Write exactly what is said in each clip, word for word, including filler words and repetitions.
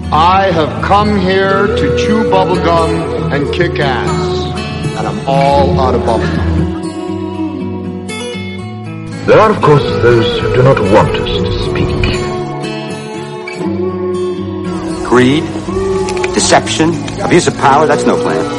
I have come here to chew bubblegum and kick ass, and I'm all out of bubblegum. There are, of course, those who do not want us to speak. Greed, deception, abuse of power, that's no plan.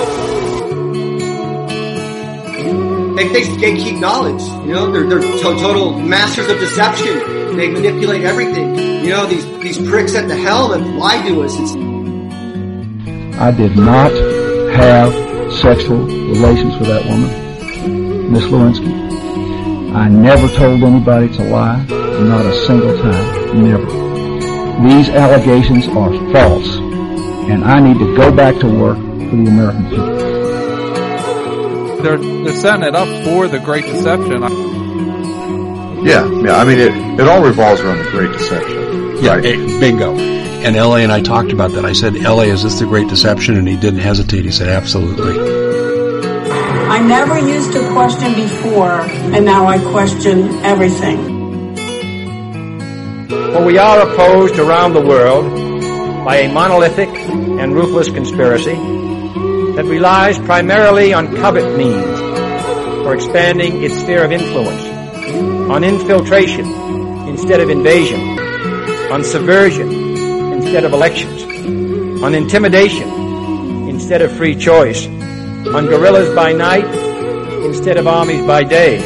They, they gatekeep knowledge, you know, they're, they're to- total masters of deception. They manipulate everything. You know, these, these pricks at the helm have lied to us. It's... I did not have sexual relations with that woman, Miss Lewinsky. I never told anybody to lie, not a single time, never. These allegations are false, and I need to go back to work for the American people. They're, they're setting it up for the Great Deception. Yeah, yeah. I mean, it, it all revolves around the Great Deception. Yeah, right? it, bingo. And L A and I talked about that. I said, L A, is this the Great Deception? And he didn't hesitate. He said, absolutely. I never used to question before, and now I question everything. For we are opposed around the world by a monolithic and ruthless conspiracy that relies primarily on covert means for expanding its sphere of influence, on infiltration instead of invasion, on subversion instead of elections, on intimidation instead of free choice, on guerrillas by night instead of armies by day.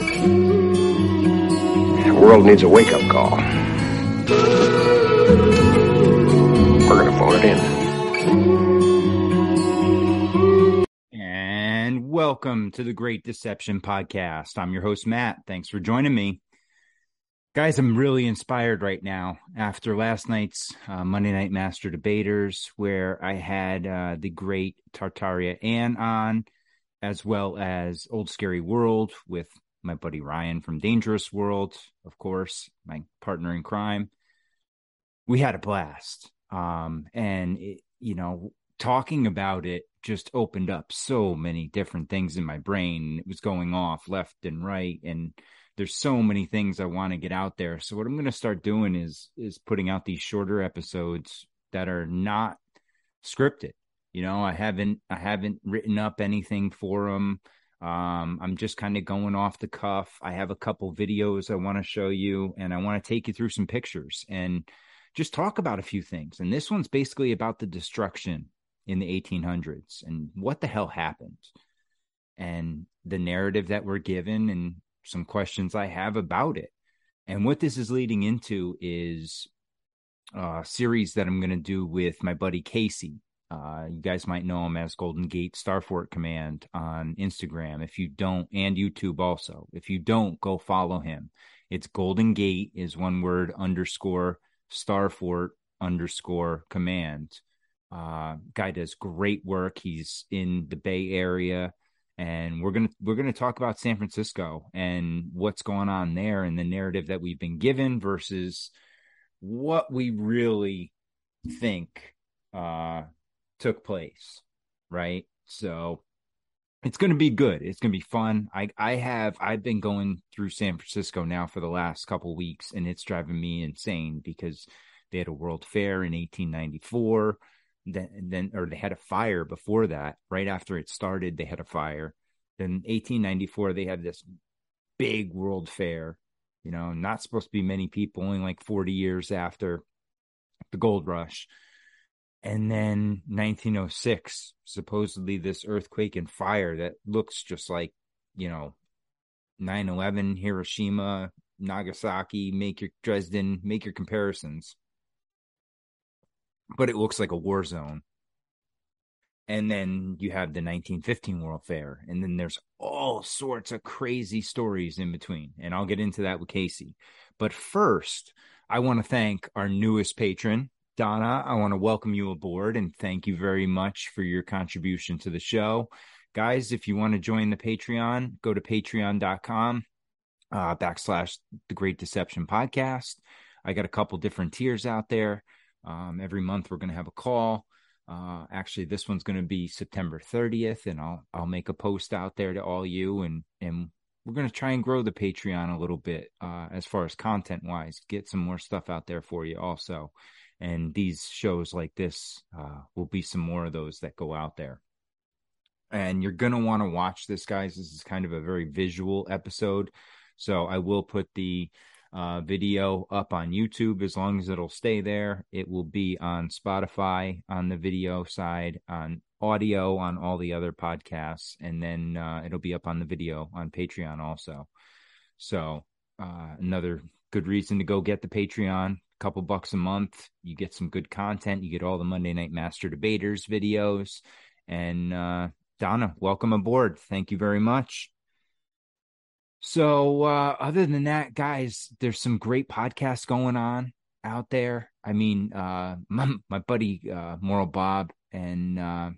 The world needs a wake-up call. We're going to phone it in. And welcome to the Great Deception Podcast. I'm your host, Matt. Thanks for joining me. Guys, I'm really inspired right now after last night's uh, Monday Night Master Debaters, where I had uh, the great Tartaria Ann on, as well as Old Scary World with my buddy Ryan from Dangerous World, of course, my partner in crime. We had a blast. Um, and, it, you know, talking about it just opened up so many different things in my brain. It was going off left and right, and there's so many things I want to get out there. So what I'm going to start doing is is putting out these shorter episodes that are not scripted. You know, I haven't I haven't written up anything for them. Um, I'm just kind of going off the cuff. I have a couple videos I want to show you, and I want to take you through some pictures and just talk about a few things. And this one's basically about the destruction in the eighteen hundreds and what the hell happened and the narrative that we're given and some questions I have about it. And what this is leading into is a series that I'm going to do with my buddy Casey. Uh, you guys might know him as Golden Gate Starfort Command on Instagram. If you don't, and YouTube also. If you don't, go follow him. It's Golden Gate is one word underscore Starfort underscore Command. Uh, guy does great work. He's in the Bay Area. And we're gonna we're gonna talk about San Francisco and what's going on there and the narrative that we've been given versus what we really think uh, took place, right? So it's gonna be good. It's gonna be fun. I I have I've been going through San Francisco now for the last couple weeks, and it's driving me insane because they had a World Fair in eighteen ninety-four. Then, then, or they had a fire before that. Right after it started, they had a fire. Then eighteen ninety-four, they had this big World Fair. You know, not supposed to be many people, only like forty years after the gold rush. And then nineteen oh six, supposedly this earthquake and fire that looks just like, you know, nine eleven, Hiroshima, Nagasaki, make your Dresden, make your comparisons. But it looks like a war zone. And then you have the nineteen fifteen World Fair. And then there's all sorts of crazy stories in between. And I'll get into that with Casey. But first, I want to thank our newest patron, Donna. I want to welcome you aboard and thank you very much for your contribution to the show. Guys, if you want to join the Patreon, go to patreon.com uh, backslash The Great Deception Podcast. I got a couple different tiers out there. Um, every month we're going to have a call. Uh, actually, this one's going to be September thirtieth, and I'll I'll make a post out there to all you, and and we're going to try and grow the Patreon a little bit uh, as far as content wise, get some more stuff out there for you also. And these shows like this uh, will be some more of those that go out there. And you're going to want to watch this, guys. This is kind of a very visual episode. So I will put the uh, video up on YouTube as long as it'll stay there. It will be on Spotify on the video side, on audio on all the other podcasts, and then uh, it'll be up on the video on Patreon also. So uh, another good reason to go get the Patreon. Couple bucks a month, you get some good content. You get all the Monday Night Master Debaters videos. And uh, Donna, welcome aboard. Thank you very much. So uh, other than that, guys, there's some great podcasts going on out there. I mean, uh, my, my buddy uh, Moral Bob and uh,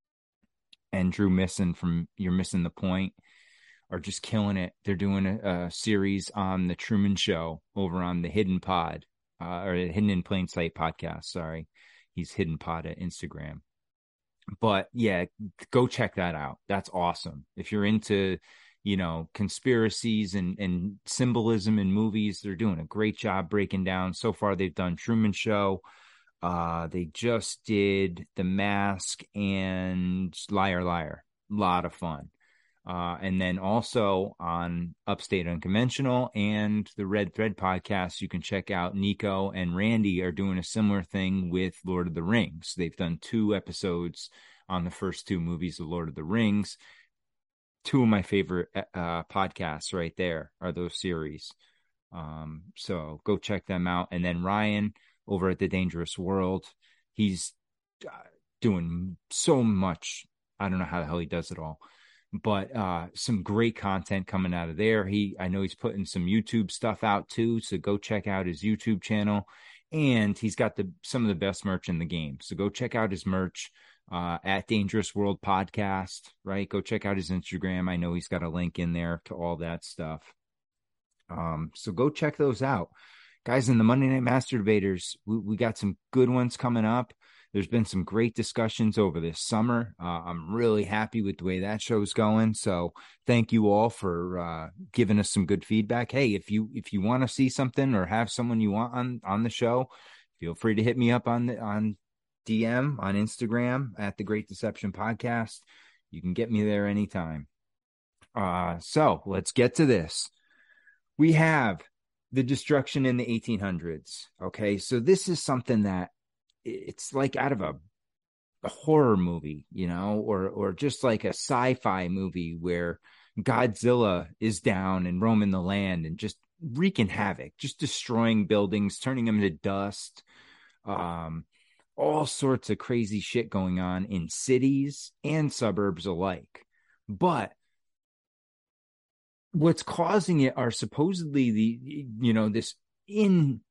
and Drew Misson from You're Missing the Point are just killing it. They're doing a, a series on the Truman Show over on the Hidden Pod. Uh, or Hidden in Plain Sight podcast. Sorry. He's Hidden Pod at Instagram. But yeah, go check that out. That's awesome. If you're into, you know, conspiracies and, and symbolism in movies, they're doing a great job breaking down. So far, they've done Truman Show. Uh, they just did The Mask and Liar Liar. A lot of fun. Uh, and then also on Upstate Unconventional and the Red Thread podcast, you can check out Nico and Randy are doing a similar thing with Lord of the Rings. They've done two episodes on the first two movies of Lord of the Rings. Two of my favorite uh, podcasts right there are those series. Um, so go check them out. And then Ryan over at The Dangerous World, he's uh, doing so much. I don't know how the hell he does it all. But uh, some great content coming out of there. He, I know he's putting some YouTube stuff out too, so go check out his YouTube channel. And he's got the some of the best merch in the game. So go check out his merch uh, at Dangerous World Podcast, right? Go check out his Instagram. I know he's got a link in there to all that stuff. Um, so go check those out. Guys, in the Monday Night Master Debaters, we, we got some good ones coming up. There's been some great discussions over this summer. Uh, I'm really happy with the way that show's going. So thank you all for uh, giving us some good feedback. Hey, if you if you want to see something or have someone you want on, on the show, feel free to hit me up on the, on D M on Instagram at The Great Deception Podcast. You can get me there anytime. Uh, so let's get to this. We have the destruction in the eighteen hundreds. Okay, so this is something that it's like out of a, a horror movie, you know, or or just like a sci-fi movie where Godzilla is down and roaming the land and just wreaking havoc, just destroying buildings, turning them into dust, um, all sorts of crazy shit going on in cities and suburbs alike. But what's causing it are supposedly the, you know, this in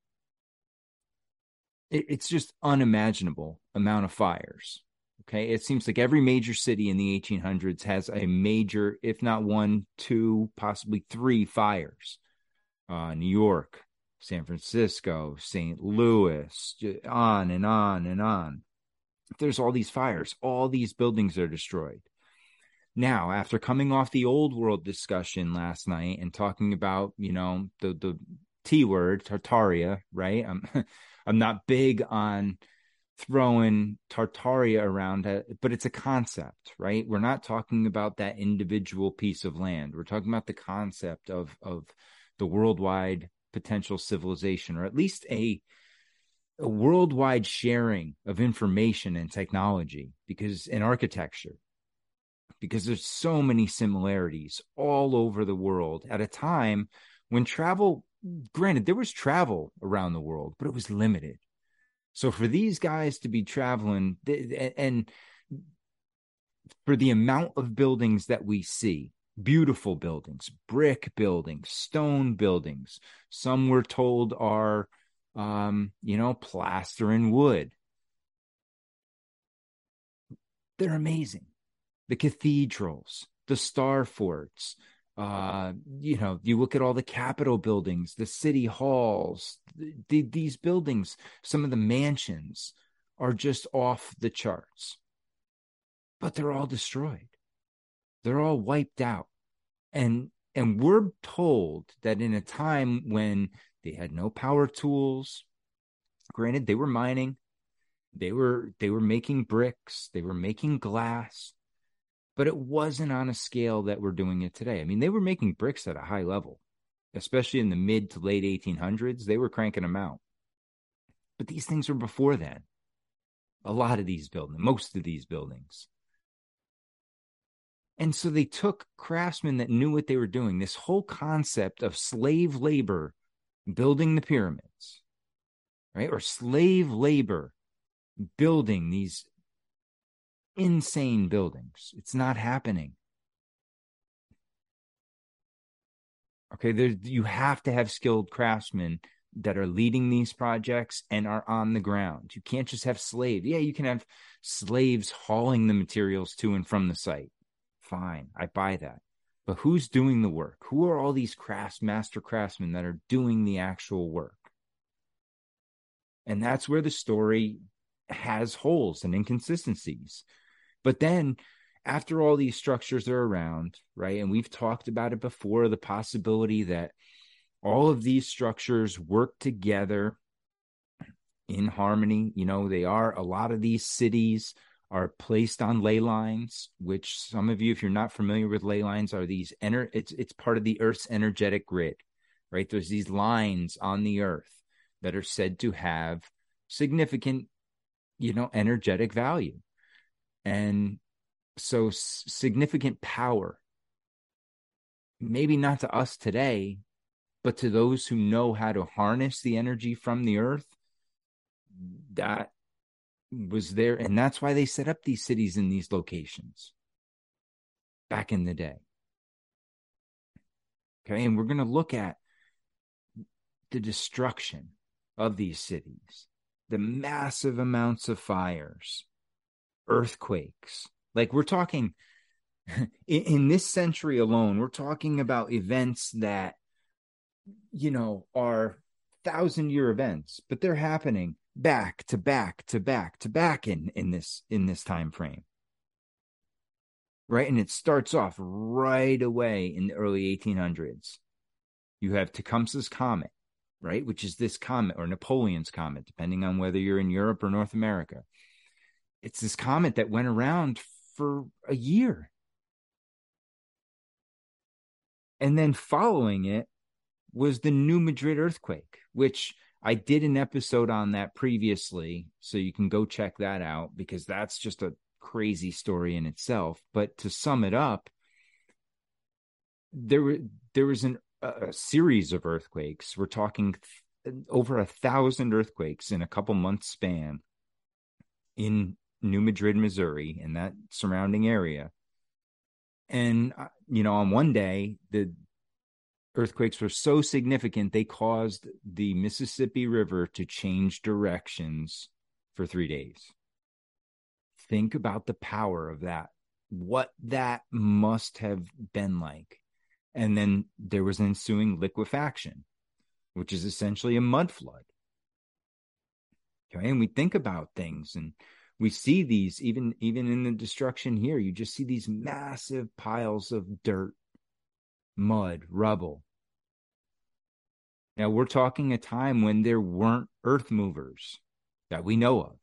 it's just unimaginable amount of fires. Okay. It seems like every major city in the eighteen hundreds has a major, if not one, two, possibly three fires. Uh, New York, San Francisco, Saint Louis, on and on and on. There's all these fires. All these buildings are destroyed. Now, after coming off the old world discussion last night and talking about, you know, the, the T word, Tartaria, right? I'm, I'm not big on throwing Tartaria around, but it's a concept, right? We're not talking about that individual piece of land. We're talking about the concept of, of the worldwide potential civilization, or at least a, a worldwide sharing of information and technology, because in architecture, because there's so many similarities all over the world at a time when travel, granted, there was travel around the world, but it was limited. So for these guys to be traveling, and for the amount of buildings that we see, beautiful buildings, brick buildings, stone buildings, some we're told are, um, you know, plaster and wood. They're amazing. The cathedrals, the star forts, uh, you know, you look at all the Capitol buildings, the city halls, the, the, these buildings, some of the mansions are just off the charts, but they're all destroyed. They're all wiped out. And, and we're told that in a time when they had no power tools, Granted, they were mining, they were they were making bricks, they were making glass, but it wasn't on a scale that we're doing it today. I mean, they were making bricks at a high level, especially in the mid to late eighteen hundreds. They were cranking them out. But these things were before then. A lot of these buildings, most of these buildings. And so they took craftsmen that knew what they were doing. This whole concept of slave labor building the pyramids, right? Or slave labor building these insane buildings. It's not happening. Okay, there, you have to have skilled craftsmen that are leading these projects and are on the ground. You can't just have slaves. Yeah, you can have slaves hauling the materials to and from the site. Fine, I buy that. But who's doing the work? Who are all these crafts, master craftsmen that are doing the actual work? And that's where the story has holes and inconsistencies. But then after all these structures are around, right, and we've talked about it before, the possibility that all of these structures work together in harmony. You know, they are, a lot of these cities are placed on ley lines, which some of you, if you're not familiar with ley lines, are these, ener- it's, it's part of the Earth's energetic grid, right? There's these lines on the Earth that are said to have significant, you know, energetic value. And so s- significant power, maybe not to us today, but to those who know how to harness the energy from the Earth, that was there. And that's why they set up these cities in these locations back in the day. Okay, and we're going to look at the destruction of these cities, the massive amounts of fires, earthquakes. Like we're talking, in, in this century alone, we're talking about events that, you know, are thousand year events, but they're happening back to back to back to back in, in this, in this time frame. Right. And it starts off right away in the early eighteen hundreds. You have Tecumseh's Comet, right? Which is this comet, or Napoleon's Comet, depending on whether you're in Europe or North America. It's this comet that went around for a year. And then following it was the New Madrid earthquake, which I did an episode on that previously, so you can go check that out, because that's just a crazy story in itself. But to sum it up, there were there was an, a series of earthquakes. We're talking th- over a thousand earthquakes in a couple months span in New Madrid, Missouri, and that surrounding area. And, you know, on one day, the earthquakes were so significant, they caused the Mississippi River to change directions for three days. Think about the power of that, what that must have been like. And then there was ensuing liquefaction, which is essentially a mud flood. Okay, and we think about things, and we see these even, even in the destruction here. You just see these massive piles of dirt, mud, rubble. Now, we're talking a time when there weren't earth movers that we know of,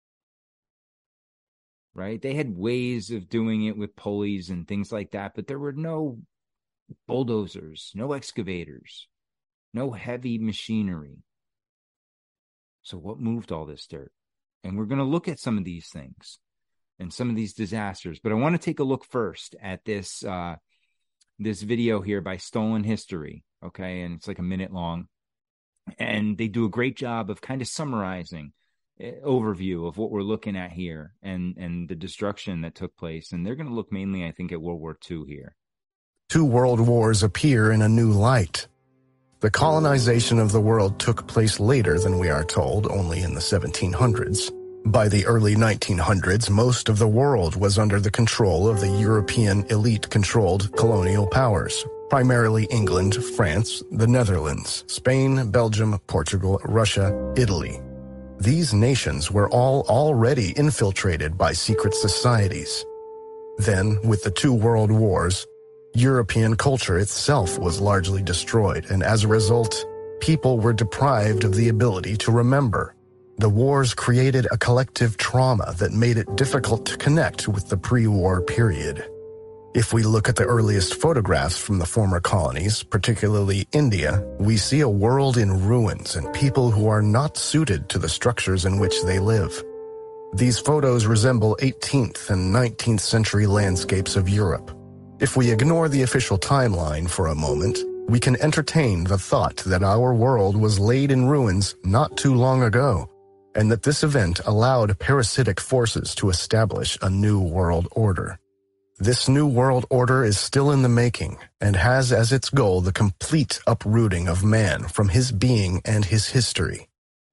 right? They had ways of doing it with pulleys and things like that, but there were no bulldozers, no excavators, no heavy machinery. So what moved all this dirt? And we're going to look at some of these things and some of these disasters, but I want to take a look first at this, uh, this video here by Stolen History. Okay. And it's like a minute long, and they do a great job of kind of summarizing uh, overview of what we're looking at here and, and the destruction that took place. And they're going to look mainly, I think, at World War Two here. Two world wars appear in a new light. The colonization of the world took place later than we are told, only in the seventeen hundreds. By the early nineteen hundreds, most of the world was under the control of the European elite-controlled colonial powers, primarily England, France, the Netherlands, Spain, Belgium, Portugal, Russia, Italy. These nations were all already infiltrated by secret societies. Then, with the two world wars, European culture itself was largely destroyed, and as a result, people were deprived of the ability to remember. The wars created a collective trauma that made it difficult to connect with the pre-war period. If we look at the earliest photographs from the former colonies, particularly India, we see a world in ruins and people who are not suited to the structures in which they live. These photos resemble eighteenth and nineteenth century landscapes of Europe. If we ignore the official timeline for a moment, we can entertain the thought that our world was laid in ruins not too long ago, and that this event allowed parasitic forces to establish a new world order. This new world order is still in the making and has as its goal the complete uprooting of man from his being and his history.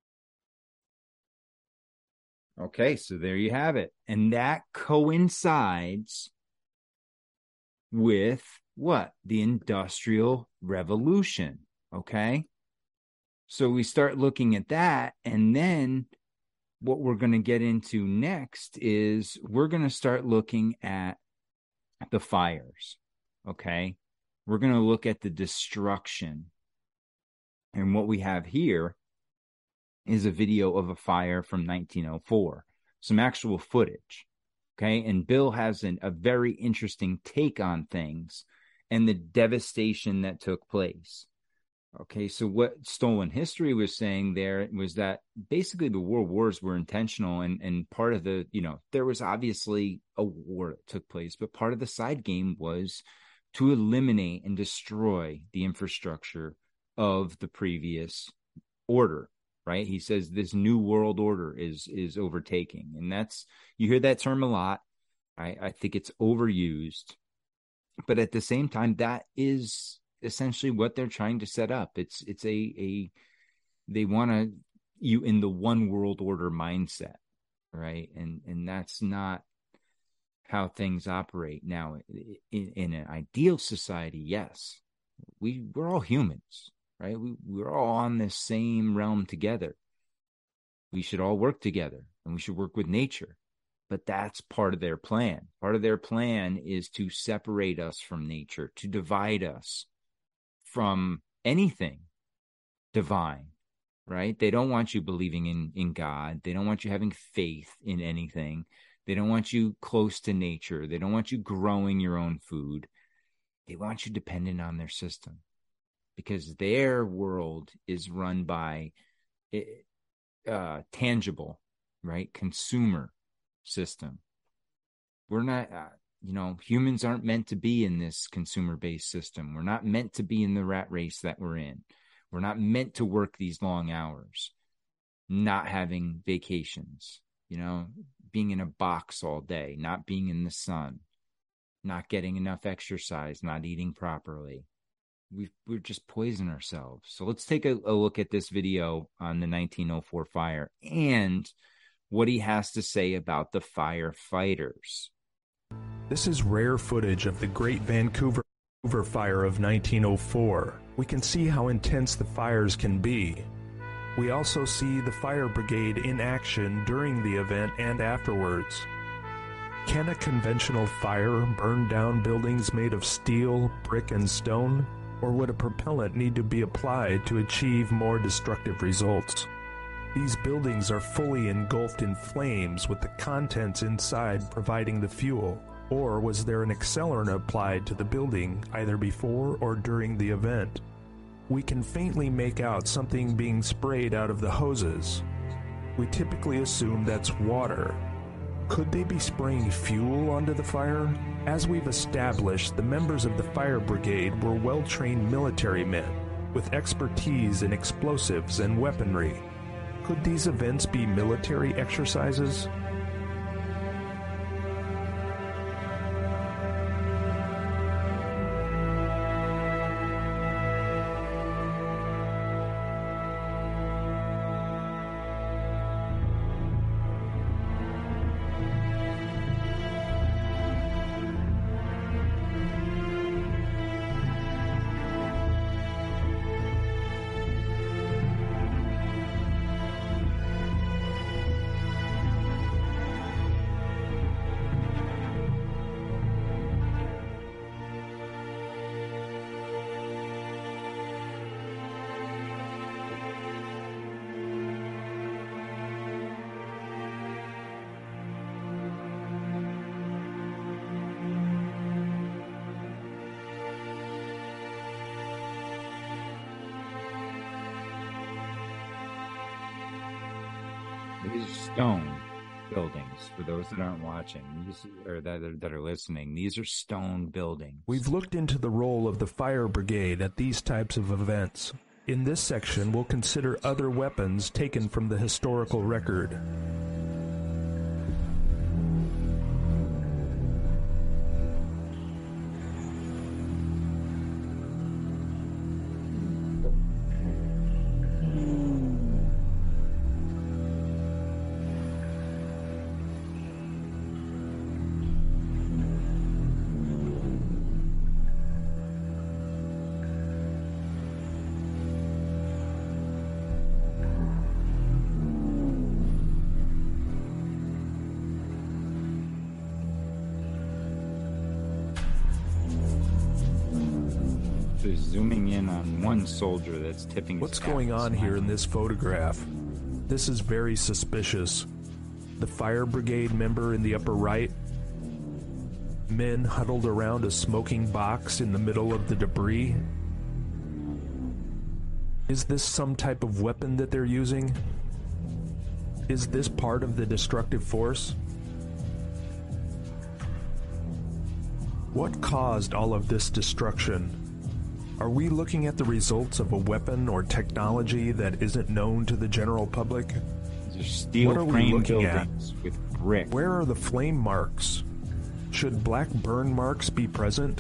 Okay, so there you have it. And that coincides with what? The Industrial Revolution. Okay? So we start looking at that, and then what we're going to get into next is we're going to start looking at the fires. Okay? We're going to look at the destruction. And what we have here is a video of a fire from nineteen oh four. Some actual footage. Okay? And Bill has an, a very interesting take on things and the devastation that took place. Okay, so what Stolen History was saying there was that basically the world wars were intentional, and, and part of the, you know, there was obviously a war that took place, but part of the side game was to eliminate and destroy the infrastructure of the previous order, right? He says this new world order is is overtaking, and that's, you hear that term a lot. I, I think it's overused, but at the same time, that is essentially what they're trying to set up. It's it's a a they want to you in the one world order mindset, right? And and that's not how things operate. Now, in, in an ideal society, yes, we we're all humans, right? We we're all on this same realm together. We should all work together, and we should work with nature. But that's part of their plan. Part of their plan is to separate us from nature, to divide us from anything divine, right? They don't want you believing in, in God. They don't want you having faith in anything. They don't want you close to nature. They don't want you growing your own food. They want you dependent on their system, because their world is run by uh, tangible, right? Consumer system. We're not, uh, you know, humans aren't meant to be in this consumer-based system. We're not meant to be in the rat race that we're in. We're not meant to work these long hours, not having vacations, you know, being in a box all day, not being in the sun, not getting enough exercise, not eating properly. We've, we're just poisoning ourselves. So let's take a, a look at this video on the nineteen oh four fire and what he has to say about the firefighters. This is rare footage of the Great Vancouver Fire of nineteen oh four. We can see how intense the fires can be. We also see the fire brigade in action during the event and afterwards. Can a conventional fire burn down buildings made of steel, brick, and stone? Or would a propellant need to be applied to achieve more destructive results? These buildings are fully engulfed in flames with the contents inside providing the fuel. Or was there an accelerant applied to the building either before or during the event? We can faintly make out something being sprayed out of the hoses. We typically assume that's water. Could they be spraying fuel onto the fire? As we've established, the members of the fire brigade were well-trained military men with expertise in explosives and weaponry. Could these events be military exercises? These are stone buildings. For those that aren't watching, these, or that are, that are listening, these are stone buildings. We've looked into the role of the fire brigade at these types of events. In this section, we'll consider other weapons taken from the historical record. Zooming in on one soldier that's tipping his What's cap going and on here in smiling. this photograph? This is very suspicious. The fire brigade member in the upper right, men huddled around a smoking box in the middle of the debris. Is this some type of weapon that they're using? Is this part of the destructive force? What caused all of this destruction? Are we looking at the results of a weapon or technology that isn't known to the general public? These are steel What are we frame looking at? buildings with brick. Where are the flame marks? Should black burn marks be present?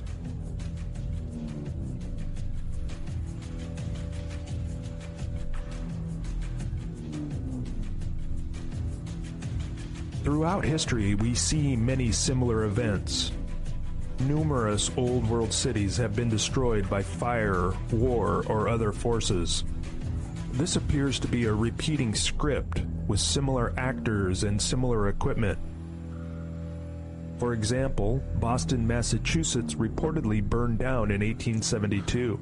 Throughout history, we see many similar events. Numerous old world cities have been destroyed by fire, war, or other forces. This appears to be a repeating script with similar actors and similar equipment. For example, Boston, Massachusetts reportedly burned down in eighteen seventy-two.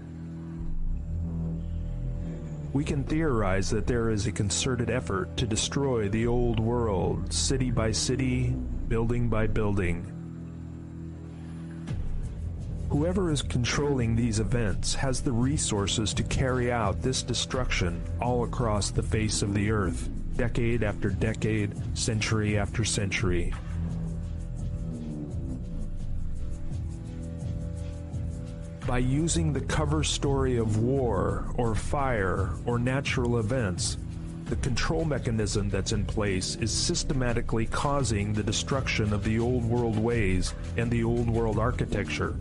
We can theorize that there is a concerted effort to destroy the old world, city by city, building by building. Whoever is controlling these events has the resources to carry out this destruction all across the face of the earth, decade after decade, century after century. By using the cover story of war or fire or natural events, the control mechanism that's in place is systematically causing the destruction of the old world ways and the old world architecture.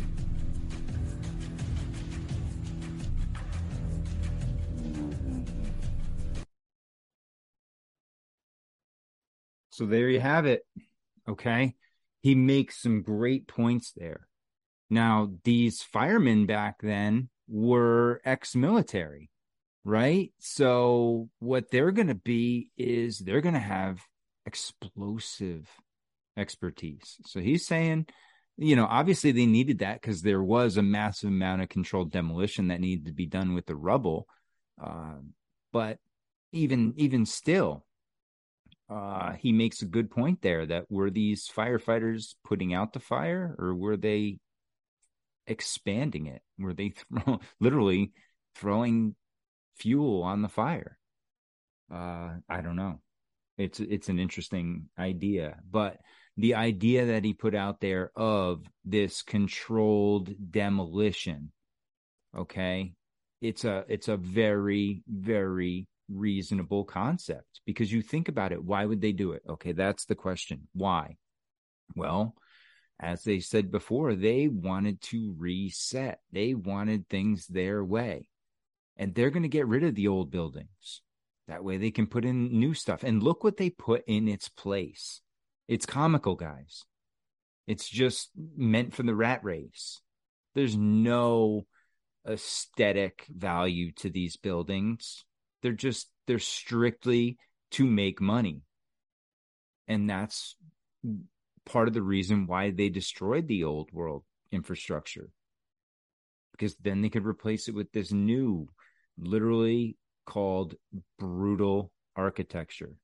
So there you have it. Okay. He makes some great points there. Now, these firemen back then were ex-military, right? So what they're going to be is they're going to have explosive expertise. So he's saying, you know, obviously they needed that because there was a massive amount of controlled demolition that needed to be done with the rubble. Uh, but even, even still, uh, he makes a good point there that were these firefighters putting out the fire, or were they expanding it? Were they throw, literally throwing fuel on the fire? Uh, I don't know. It's it's an interesting idea, but the idea that he put out there of this controlled demolition, okay, it's a it's a very, very reasonable concept, because you think about it. Why would they do it? Okay, that's the question. Why? Well, as they said before, they wanted to reset. They wanted things their way. And they're going to get rid of the old buildings. That way they can put in new stuff. And look what they put in its place. It's comical, guys. It's just meant for the rat race. There's no aesthetic value to these buildings. They're just, they're strictly to make money. And that's part of the reason why they destroyed the old world infrastructure, because then they could replace it with this new, literally called brutal architecture.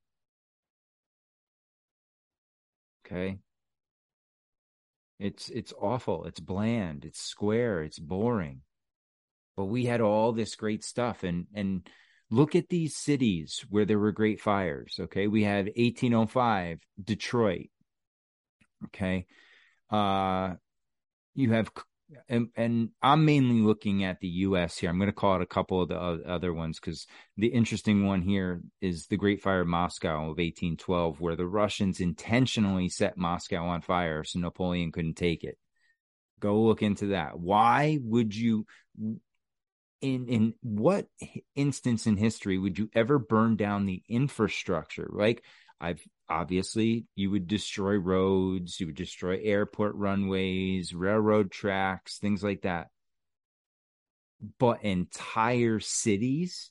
Okay. It's, it's awful. It's bland. It's square. It's boring. But we had all this great stuff. And, and Look at these cities where there were great fires. Okay. We had eighteen oh five, Detroit. Okay. Uh, you have, and, and I'm mainly looking at the U S here. I'm going to call it a couple of the other ones because the interesting one here is the Great Fire of Moscow of eighteen twelve, where the Russians intentionally set Moscow on fire so Napoleon couldn't take it. Go look into that. Why would you, in, in what instance in history would you ever burn down the infrastructure? Like, I've obviously you would destroy roads, you would destroy airport runways, railroad tracks, things like that. But entire cities,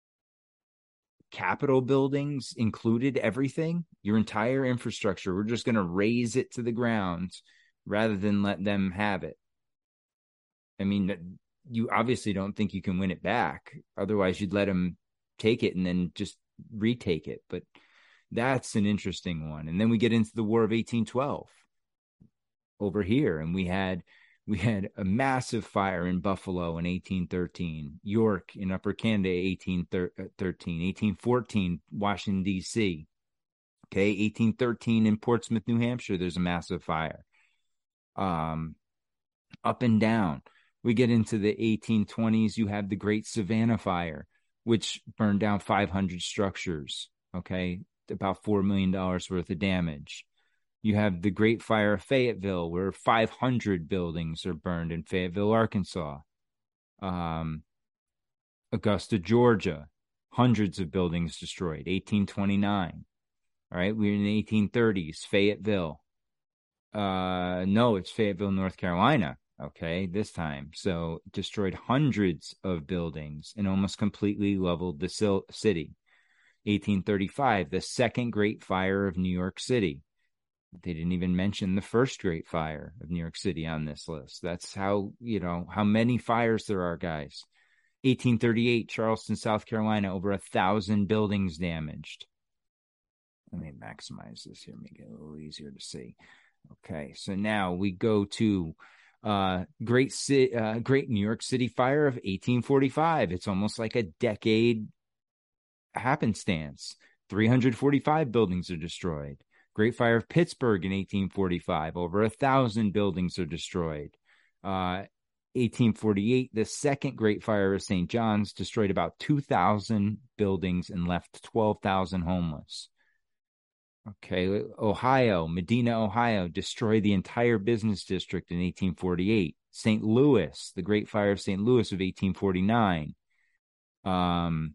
Capitol buildings included, everything, your entire infrastructure, we're just going to raze it to the ground rather than let them have it. I mean, you obviously don't think you can win it back. Otherwise, you'd let them take it and then just retake it. But that's an interesting one. And then we get into the War of eighteen twelve over here. And we had we had a massive fire in Buffalo in eighteen thirteen, York in Upper Canada, eighteen thirteen, eighteen fourteen, Washington, D C. Okay, eighteen thirteen in Portsmouth, New Hampshire, there's a massive fire. Um, up and down. We get into the eighteen twenties, you have the Great Savannah Fire, which burned down five hundred structures. Okay, about four million dollars worth of damage. You have the Great Fire of Fayetteville, where five hundred buildings are burned in Fayetteville, Arkansas. Um, Augusta, Georgia, hundreds of buildings destroyed, eighteen twenty-nine. All right, we're in the eighteen thirties, Fayetteville. Uh, no, it's Fayetteville, North Carolina. Okay, this time. So destroyed hundreds of buildings and almost completely leveled the city. eighteen thirty-five, the second Great Fire of New York City. They didn't even mention the first Great Fire of New York City on this list. That's how, you know, how many fires there are, guys. eighteen thirty-eight, Charleston, South Carolina, over a thousand buildings damaged. Let me maximize this here, make it a little easier to see. Okay, so now we go to uh, Great, C- uh, Great New York City Fire of eighteen forty-five. It's almost like a decade happenstance. three hundred forty-five buildings are destroyed. Great Fire of Pittsburgh in eighteen forty-five, over a thousand buildings are destroyed. Uh, eighteen forty-eight, the second Great Fire of Saint John's destroyed about two thousand buildings and left twelve thousand homeless. Okay, Ohio, Medina, Ohio, destroyed the entire business district in eighteen forty-eight. Saint Louis, the Great Fire of Saint Louis of eighteen forty-nine. Um,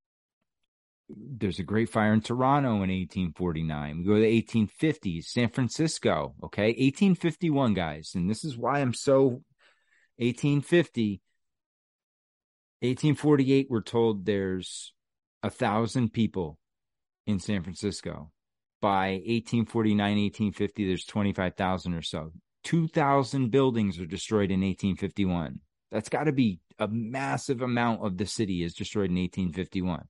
there's a Great Fire in Toronto in eighteen forty-nine. We go to the eighteen fifties, San Francisco, okay? eighteen fifty-one, guys, and this is why I'm so... eighteen fifty, eighteen forty-eight, we're told there's a thousand people in San Francisco. By eighteen forty-nine, eighteen fifty, there's twenty-five thousand or so. two thousand buildings are destroyed in eighteen fifty-one. That's got to be a massive amount of the city is destroyed in eighteen fifty-one.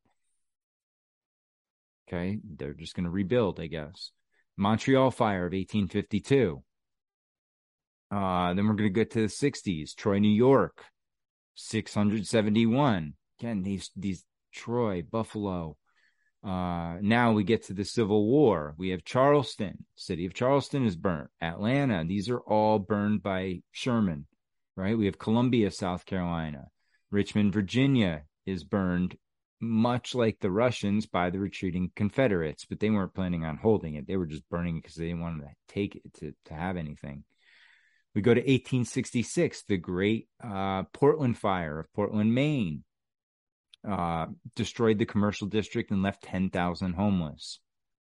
Okay, they're just going to rebuild, I guess. Montreal Fire of eighteen fifty-two. Uh, then we're going to get to the sixties. Troy, New York, six hundred seventy-one. Again, these, these Troy, Buffalo. Uh, now we get to the Civil War. We have Charleston. City of Charleston is burnt. Atlanta. These are all burned by Sherman, right? We have Columbia, South Carolina. Richmond, Virginia is burned, much like the Russians, by the retreating Confederates, but they weren't planning on holding it. They were just burning it because they didn't want to take it to, to have anything. We go to eighteen sixty-six, the Great uh, Portland Fire of Portland, Maine. Uh, destroyed the commercial district and left ten thousand homeless.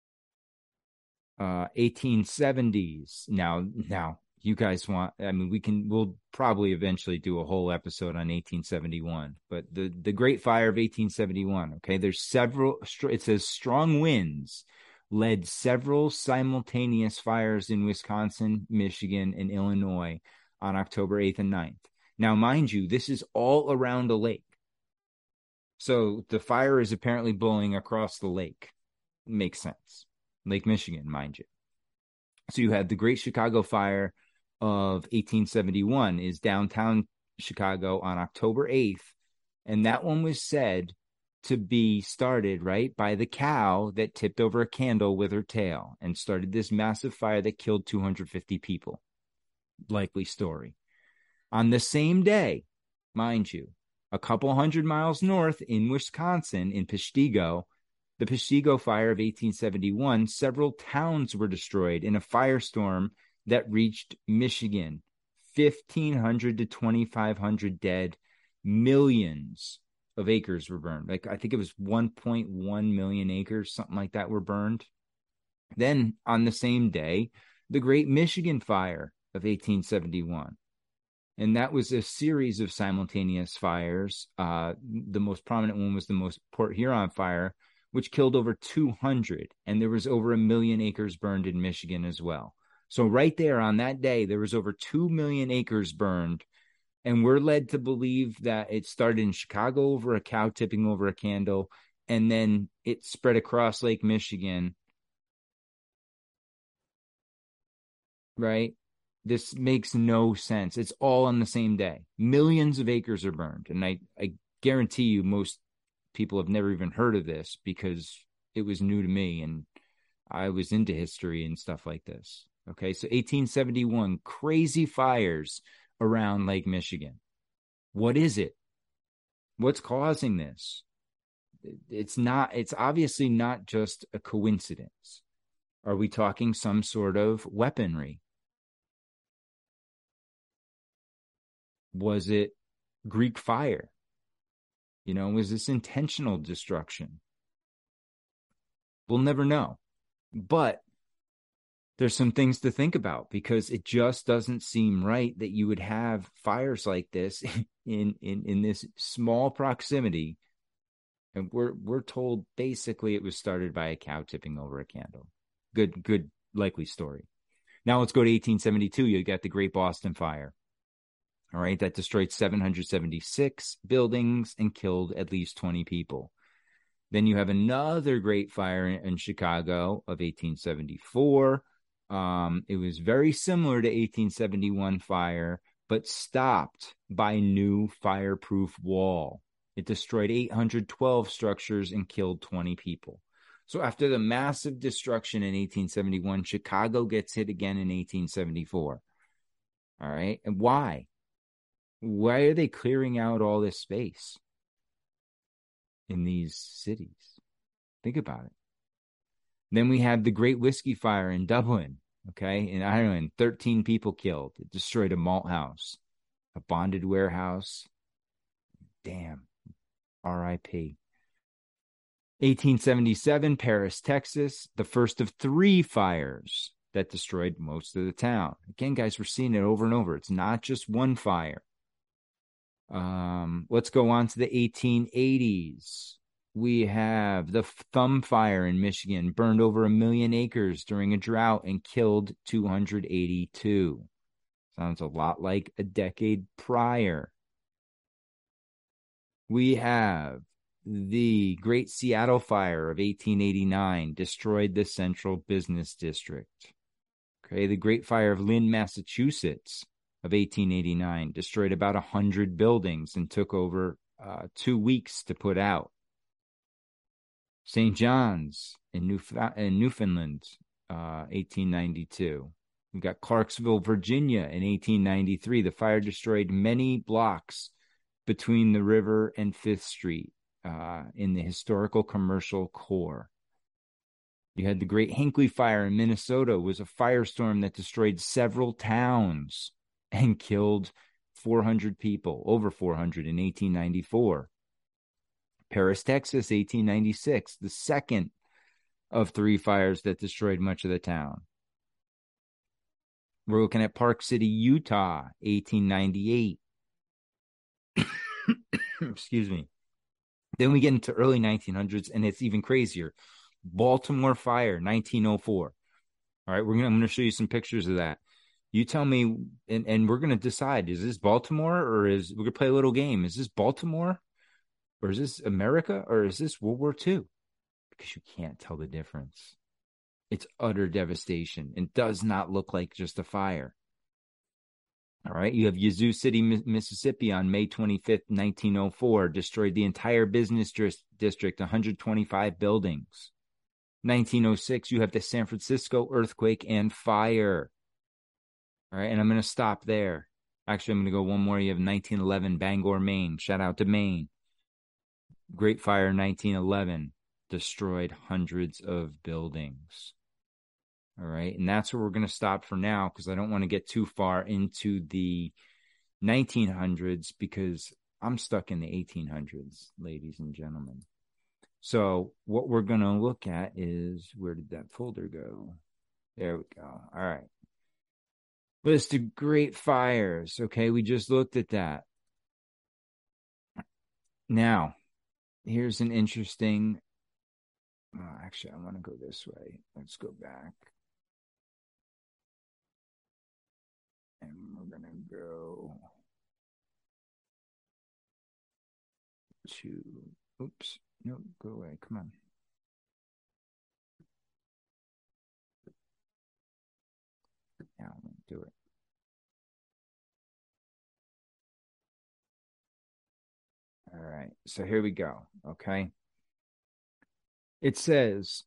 Uh, eighteen seventies. Now, now you guys want, I mean, we can, we'll probably eventually do a whole episode on eighteen seventy-one, but the, the Great Fire of eighteen seventy-one. Okay. There's several, it says strong winds led several simultaneous fires in Wisconsin, Michigan, and Illinois on October eighth and ninth. Now, mind you, this is all around a lake. So the fire is apparently blowing across the lake. Makes sense. Lake Michigan, mind you. So you had the Great Chicago Fire of eighteen seventy-one is downtown Chicago on October eighth. And that one was said to be started, right, by the cow that tipped over a candle with her tail and started this massive fire that killed two hundred fifty people. Likely story. On the same day, mind you, a couple hundred miles north in Wisconsin, in Peshtigo, the Peshtigo fire of eighteen seventy-one, several towns were destroyed in a firestorm that reached Michigan. fifteen hundred to twenty-five hundred dead, millions of acres were burned. Like, I think it was one point one million acres, something like that, were burned. Then on the same day, the Great Michigan Fire of eighteen seventy-one. And that was a series of simultaneous fires. Uh, the most prominent one was the most Port Huron fire, which killed over two hundred. And there was over a million acres burned in Michigan as well. So right there on that day, there was over two million acres burned. And we're led to believe that it started in Chicago over a cow tipping over a candle, and then it spread across Lake Michigan. Right? This makes no sense. It's all on the same day. Millions of acres are burned. And I, I guarantee you most people have never even heard of this because it was new to me and I was into history and stuff like this. Okay, so eighteen seventy-one, crazy fires around Lake Michigan. What is it? What's causing this? It's not, it's obviously not just a coincidence. Are we talking some sort of weaponry? Was it Greek fire? You know, was this intentional destruction? We'll never know. But there's some things to think about because it just doesn't seem right that you would have fires like this in, in, in this small proximity. And we're we're told basically it was started by a cow tipping over a candle. Good, good, likely story. Now let's go to eighteen seventy-two. You got the Great Boston Fire. All right, that destroyed seven hundred seventy-six buildings and killed at least twenty people. Then you have another great fire in, in Chicago of eighteen seventy-four. Um, it was very similar to eighteen seventy-one fire, but stopped by new fireproof wall. It destroyed eight hundred twelve structures and killed twenty people. So after the massive destruction in eighteen seventy-one, Chicago gets hit again in eighteen seventy-four. All right. And why? Why are they clearing out all this space in these cities? Think about it. Then we had the Great Whiskey Fire in Dublin, okay, in Ireland. thirteen people killed. It destroyed a malt house, a bonded warehouse. Damn. R I P eighteen seventy-seven, Paris, Texas, the first of three fires that destroyed most of the town. Again, guys, we're seeing it over and over. It's not just one fire. Um, let's go on to the eighteen eighties. We have the Thumb Fire in Michigan, burned over a million acres during a drought and killed two hundred eighty-two. Sounds a lot like a decade prior. We have the Great Seattle Fire of eighteen eighty-nine, destroyed the Central Business District. Okay, the Great Fire of Lynn, Massachusetts of eighteen eighty-nine, destroyed about one hundred buildings and took over uh, two weeks to put out. Saint John's in, Newf- in Newfoundland, uh, eighteen ninety-two. We've got Clarksville, Virginia in eighteen ninety-three. The fire destroyed many blocks between the river and Fifth Street uh, in the historical commercial core. You had the Great Hinckley Fire in Minnesota. It was a firestorm that destroyed several towns and killed four hundred people, over four hundred in eighteen ninety-four. Paris, Texas, eighteen ninety-six, the second of three fires that destroyed much of the town. We're looking at Park City, Utah, eighteen ninety-eight. Excuse me. Then we get into early nineteen hundreds, and it's even crazier. Baltimore Fire, nineteen oh four. All right, we're gonna, I'm going to show you some pictures of that. You tell me, and, and we're going to decide, is this Baltimore, or is, we're going to play a little game. Is this Baltimore, or is this America, or is this World War Two? Because you can't tell the difference. It's utter devastation and does not look like just a fire. All right. You have Yazoo City, Mississippi on May twenty-fifth, nineteen oh four, destroyed the entire business district, one hundred twenty-five buildings. nineteen oh six, you have the San Francisco earthquake and fire. All right. And I'm going to stop there. Actually, I'm going to go one more. You have nineteen eleven, Bangor, Maine. Shout out to Maine. Great Fire, nineteen eleven, destroyed hundreds of buildings. All right. And that's where we're going to stop for now, because I don't want to get too far into the nineteen hundreds, because I'm stuck in the eighteen hundreds, ladies and gentlemen. So what we're going to look at is, where did that folder go? There we go. All right. List of great fires. Okay. We just looked at that. Now, here's an interesting, oh, actually, I want to go this way. Let's go back. And we're going to go to, oops, no, go away. Come on. Now I'm going to do it. All right. So here we go. Okay. It says,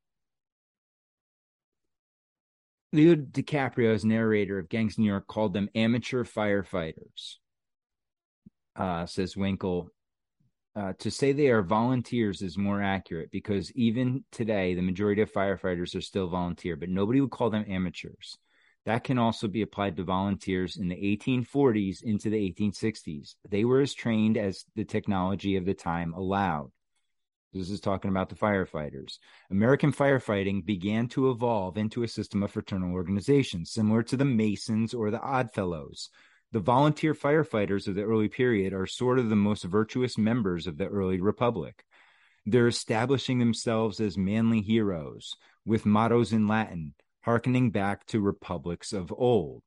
Leo DiCaprio, as narrator of Gangs of New York, called them amateur firefighters. Uh, says Winkle. Uh, to say they are volunteers is more accurate, because even today, the majority of firefighters are still volunteer, but nobody would call them amateurs. That can also be applied to volunteers in the eighteen forties into the eighteen sixties. They were as trained as the technology of the time allowed. This is talking about the firefighters. American firefighting began to evolve into a system of fraternal organizations, similar to the Masons or the Oddfellows. The volunteer firefighters of the early period are sort of the most virtuous members of the early republic. They're establishing themselves as manly heroes, with mottos in Latin, hearkening back to republics of old.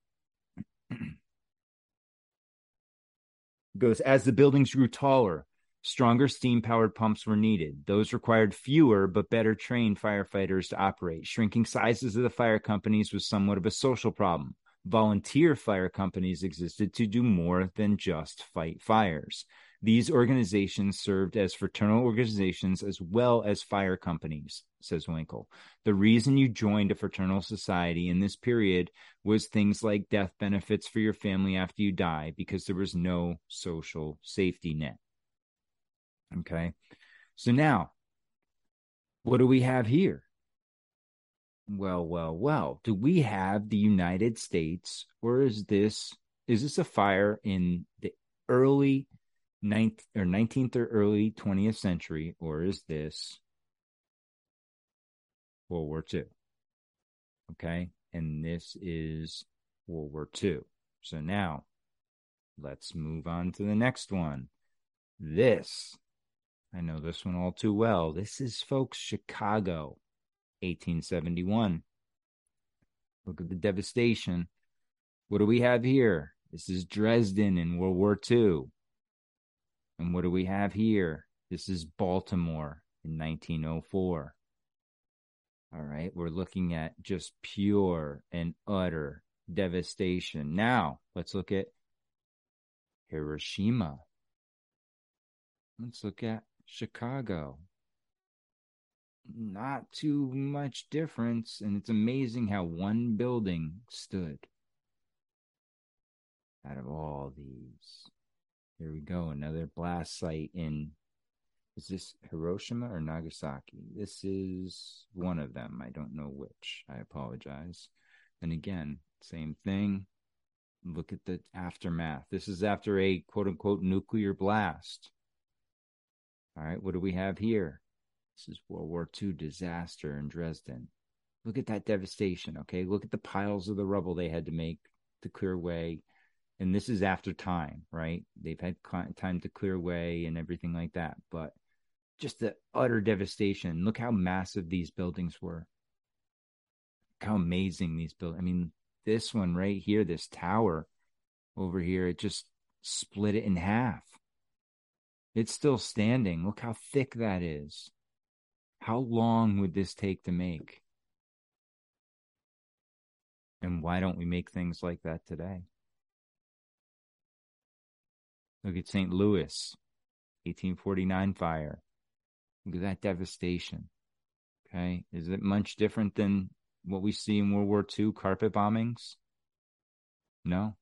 Goes, as the buildings grew taller, stronger steam-powered pumps were needed. Those required fewer but better trained firefighters to operate. Shrinking sizes of the fire companies was somewhat of a social problem. Volunteer fire companies existed to do more than just fight fires. These organizations served as fraternal organizations as well as fire companies, says Winkle. The reason you joined a fraternal society in this period was things like death benefits for your family after you die, because there was no social safety net. Okay. So now, what do we have here? Well, well, well, do we have the United States, or is this, is this a fire in the early ninth or nineteenth or early twentieth century, or is this World War Two? Okay. And this is World War Two. So now let's move on to the next one. This, I know this one all too well. This is, folks, Chicago, eighteen seventy-one. Look at the devastation. What do we have here? This is Dresden in World War Two. And what do we have here? This is Baltimore in nineteen oh four. All right, we're looking at just pure and utter devastation. Now, let's look at Hiroshima. Let's look at Chicago. Not too much difference, and it's amazing how one building stood out of all these. Here we go, another blast site in, is this Hiroshima or Nagasaki? This is one of them. I don't know which. I apologize. And again, same thing. Look at the aftermath. This is after a quote-unquote nuclear blast. All right, what do we have here? This is World War Two disaster in Dresden. Look at that devastation, okay? Look at the piles of the rubble they had to make to clear away. And this is after time, right? They've had time to clear away and everything like that. But just the utter devastation. Look how massive these buildings were. Look how amazing these buildings. I mean, this one right here, this tower over here, it just split it in half. It's still standing. Look how thick that is. How long would this take to make? And why don't we make things like that today? Look at Saint Louis, eighteen forty-nine fire. Look at that devastation. Okay. Is it much different than what we see in World War Two carpet bombings? No.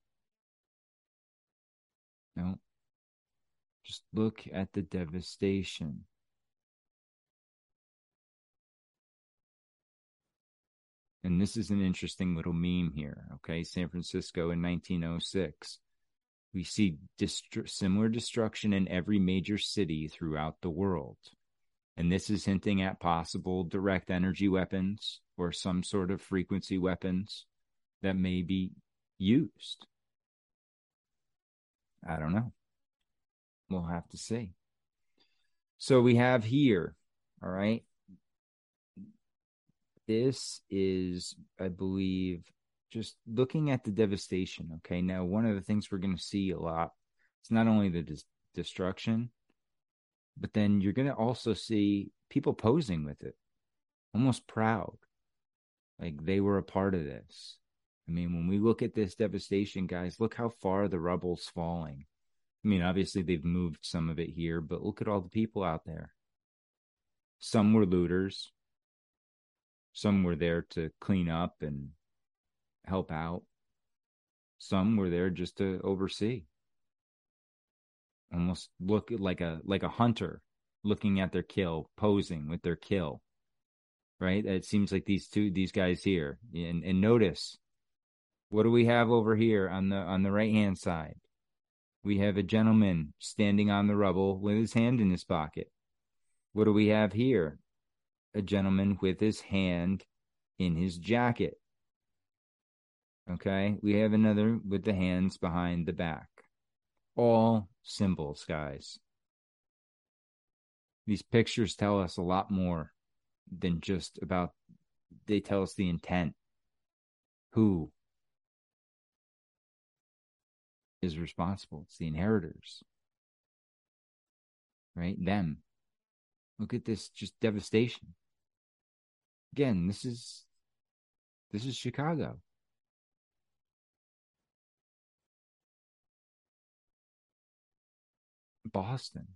No. Just look at the devastation. And this is an interesting little meme here. Okay. San Francisco in nineteen oh six. We see dist- similar destruction in every major city throughout the world. And this is hinting at possible direct energy weapons or some sort of frequency weapons that may be used. I don't know. We'll have to see. So we have here, all right. This is, I believe, just looking at the devastation. Okay. Now, one of the things we're going to see a lot, it's not only the dis- destruction, but then you're going to also see people posing with it, almost proud, like they were a part of this. I mean, when we look at this devastation, guys, look how far the rubble's falling. I mean, obviously they've moved some of it here, but look at all the people out there. Some were looters. Some were there to clean up and help out. Some were there just to oversee. Almost look like a like a hunter looking at their kill, posing with their kill. Right? It seems like these two these guys here. And and notice, what do we have over here on the on the right-hand side? We have a gentleman standing on the rubble with his hand in his pocket. What do we have here? A gentleman with his hand in his jacket. Okay, we have another with the hands behind the back. All symbols, guys. These pictures tell us a lot more than just about, they tell us the intent. Who is responsible? It's the inheritors. Right? Them. Look at this just devastation. Again, this is this is Chicago. Boston.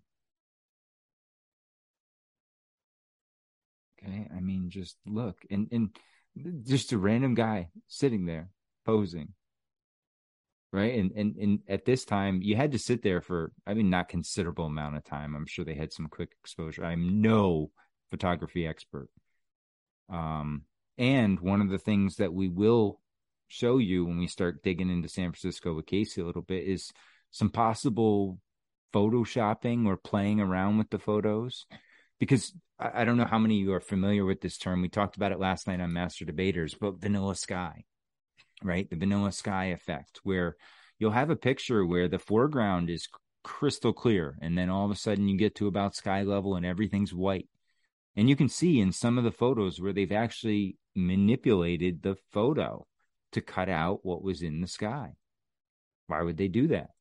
Okay, I mean, just look, and and just a random guy sitting there posing, right? And and and at this time, you had to sit there for, I mean, not considerable amount of time. I'm sure they had some quick exposure. I'm no photography expert. Um, and one of the things that we will show you when we start digging into San Francisco with Casey a little bit is some possible photoshopping or playing around with the photos, because I, I don't know how many of you are familiar with this term. We talked about it last night on Master Debaters, but vanilla sky, right? The vanilla sky effect, where you'll have a picture where the foreground is crystal clear, and then all of a sudden you get to about sky level and everything's white. And you can see in some of the photos where they've actually manipulated the photo to cut out what was in the sky. Why would they do that?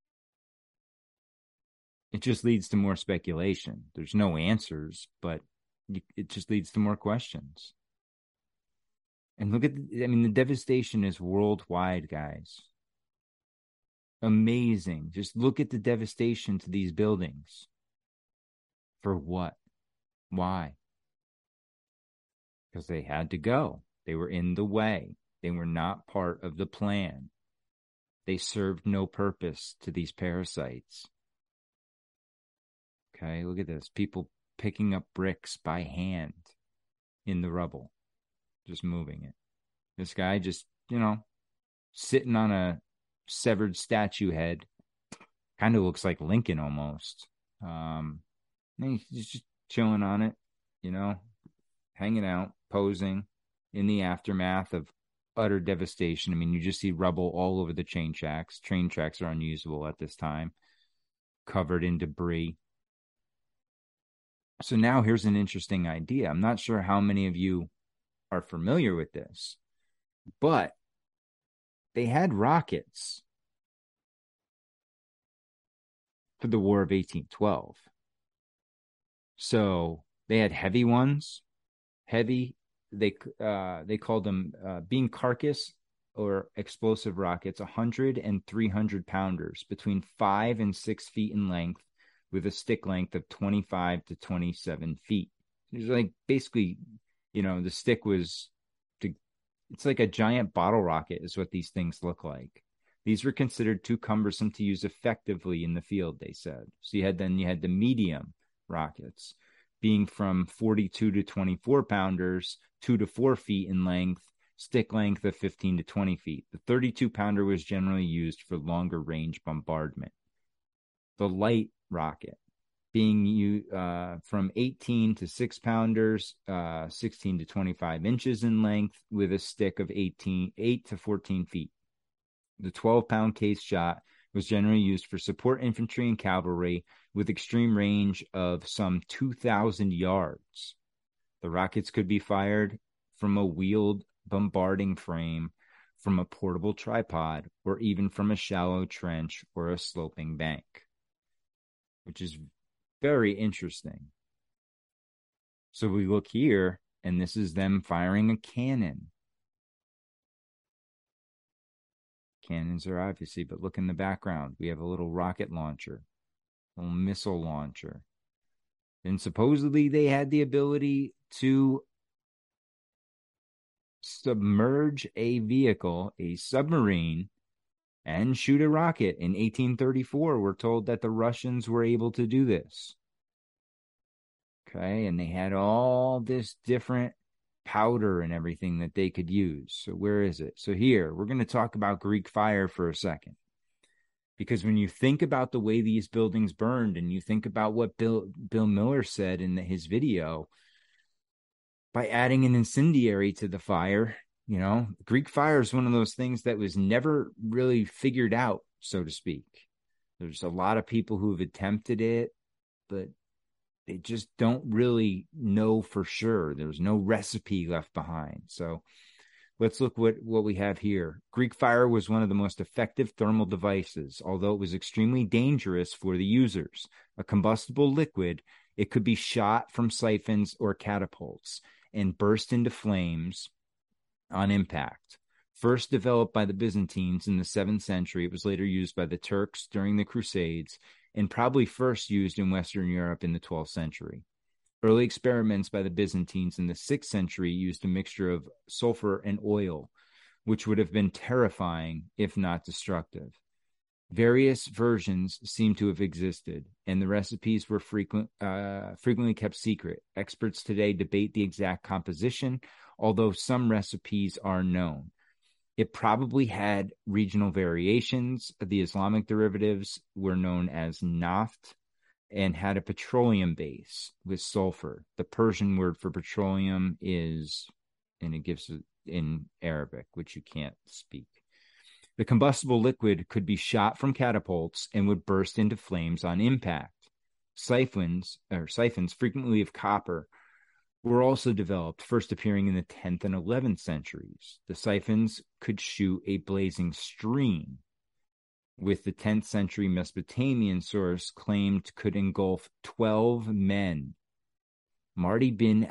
It just leads to more speculation. There's no answers, but it just leads to more questions. And look at, the, I mean, the devastation is worldwide, guys. Amazing. Just look at the devastation to these buildings. For what? Why? Because they had to go. They were in the way. They were not part of the plan. They served no purpose to these parasites. Okay, look at this. People picking up bricks by hand in the rubble, just moving it. This guy just, you know, sitting on a severed statue head. Kind of looks like Lincoln almost. Um, and he's just chilling on it, you know, hanging out, posing in the aftermath of utter devastation. I mean, you just see rubble all over the train tracks. Train tracks are unusable at this time, covered in debris. So now here's an interesting idea. I'm not sure how many of you are familiar with this, but they had rockets for the War of eighteen twelve. So they had heavy ones, heavy. They uh, they called them uh, beam carcass or explosive rockets, one hundred and three hundred pounders, between five and six feet in length, with a stick length of twenty-five to twenty-seven feet. It's like basically, you know, the stick was, to, it's like a giant bottle rocket is what these things look like. These were considered too cumbersome to use effectively in the field, they said. So you had then you had the medium rockets, being from forty-two to twenty-four pounders, two to four feet in length, stick length of fifteen to twenty feet. The thirty-two pounder was generally used for longer range bombardment. The light rocket, being you uh, from eighteen to six pounders, uh, sixteen to twenty-five inches in length, with a stick of eighteen, eight to fourteen feet. The twelve pound case shot was generally used for support infantry and cavalry, with extreme range of some two thousand yards. The rockets could be fired from a wheeled bombarding frame, from a portable tripod, or even from a shallow trench or a sloping bank, which is very interesting. So we look here, and this is them firing a cannon. Cannons are obviously, but look in the background. We have a little rocket launcher, a little missile launcher. And supposedly they had the ability to submerge a vehicle, a submarine, and shoot a rocket. In eighteen thirty-four, we're told that the Russians were able to do this. Okay, and they had all this different powder and everything that they could use. So where is it? So here, we're going to talk about Greek fire for a second. Because when you think about the way these buildings burned, and you think about what Bill Bill Miller said in the, his video, by adding an incendiary to the fire, you know, Greek fire is one of those things that was never really figured out, so to speak. There's a lot of people who've attempted it, but they just don't really know for sure. There's no recipe left behind. So let's look what, what we have here. Greek fire was one of the most effective thermal devices, although it was extremely dangerous for the users. A combustible liquid, it could be shot from siphons or catapults and burst into flames on impact. First developed by the Byzantines in the seventh century, it was later used by the Turks during the Crusades, and probably first used in Western Europe in the twelfth century. Early experiments by the Byzantines in the sixth century used a mixture of sulfur and oil, which would have been terrifying if not destructive. Various versions seem to have existed, and the recipes were frequent, uh, frequently kept secret. Experts today debate the exact composition, although some recipes are known. It probably had regional variations. The Islamic derivatives were known as naft and had a petroleum base with sulfur. The Persian word for petroleum is, and it gives it in Arabic, which you can't speak. The combustible liquid could be shot from catapults and would burst into flames on impact. Siphons, or siphons, frequently of copper, were also developed, first appearing in the tenth and eleventh centuries. The siphons could shoot a blazing stream, with the tenth century Mesopotamian source claimed could engulf twelve men. Marty bin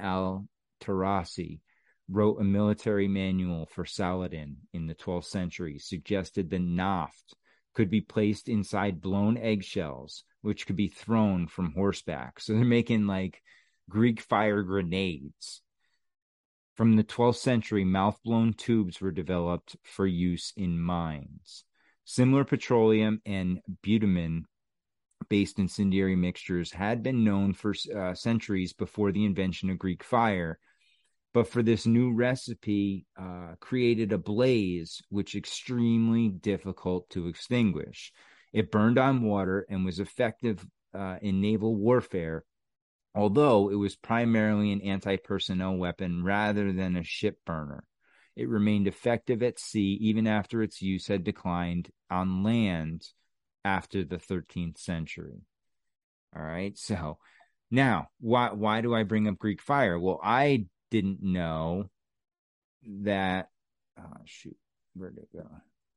al-Tarasi wrote a military manual for Saladin in the twelfth century, suggested the naft could be placed inside blown eggshells, which could be thrown from horseback. So they're making like Greek fire grenades. From the twelfth century, mouth-blown tubes were developed for use in mines. Similar petroleum and bitumen-based incendiary mixtures had been known for uh, centuries before the invention of Greek fire, but for this new recipe uh, created a blaze which extremely difficult to extinguish. It burned on water and was effective uh, in naval warfare, although it was primarily an anti-personnel weapon rather than a ship burner. It remained effective at sea even after its use had declined on land after the thirteenth century. All right, so now, why why do I bring up Greek fire? Well, I didn't know that, oh, shoot, where did it go?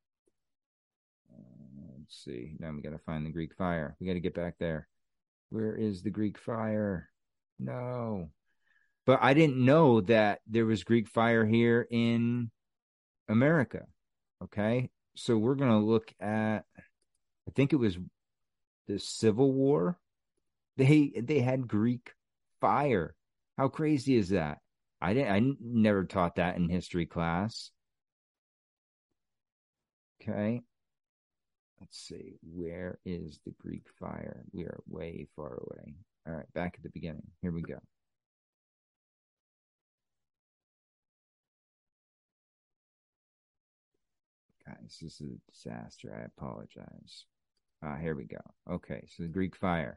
Uh, let's see, now we got to find the Greek fire. We got to get back there. Where is the Greek fire? No. But I didn't know that there was Greek fire here in America. Okay. So we're going to look at, I think it was the Civil War. They, they had Greek fire. How crazy is that? I didn't, I never taught that in history class. Okay. Let's see. Where is the Greek fire? We are way far away. All right. Back at the beginning. Here we go. Guys, this is a disaster. I apologize. Ah, here we go. Okay. So the Greek fire.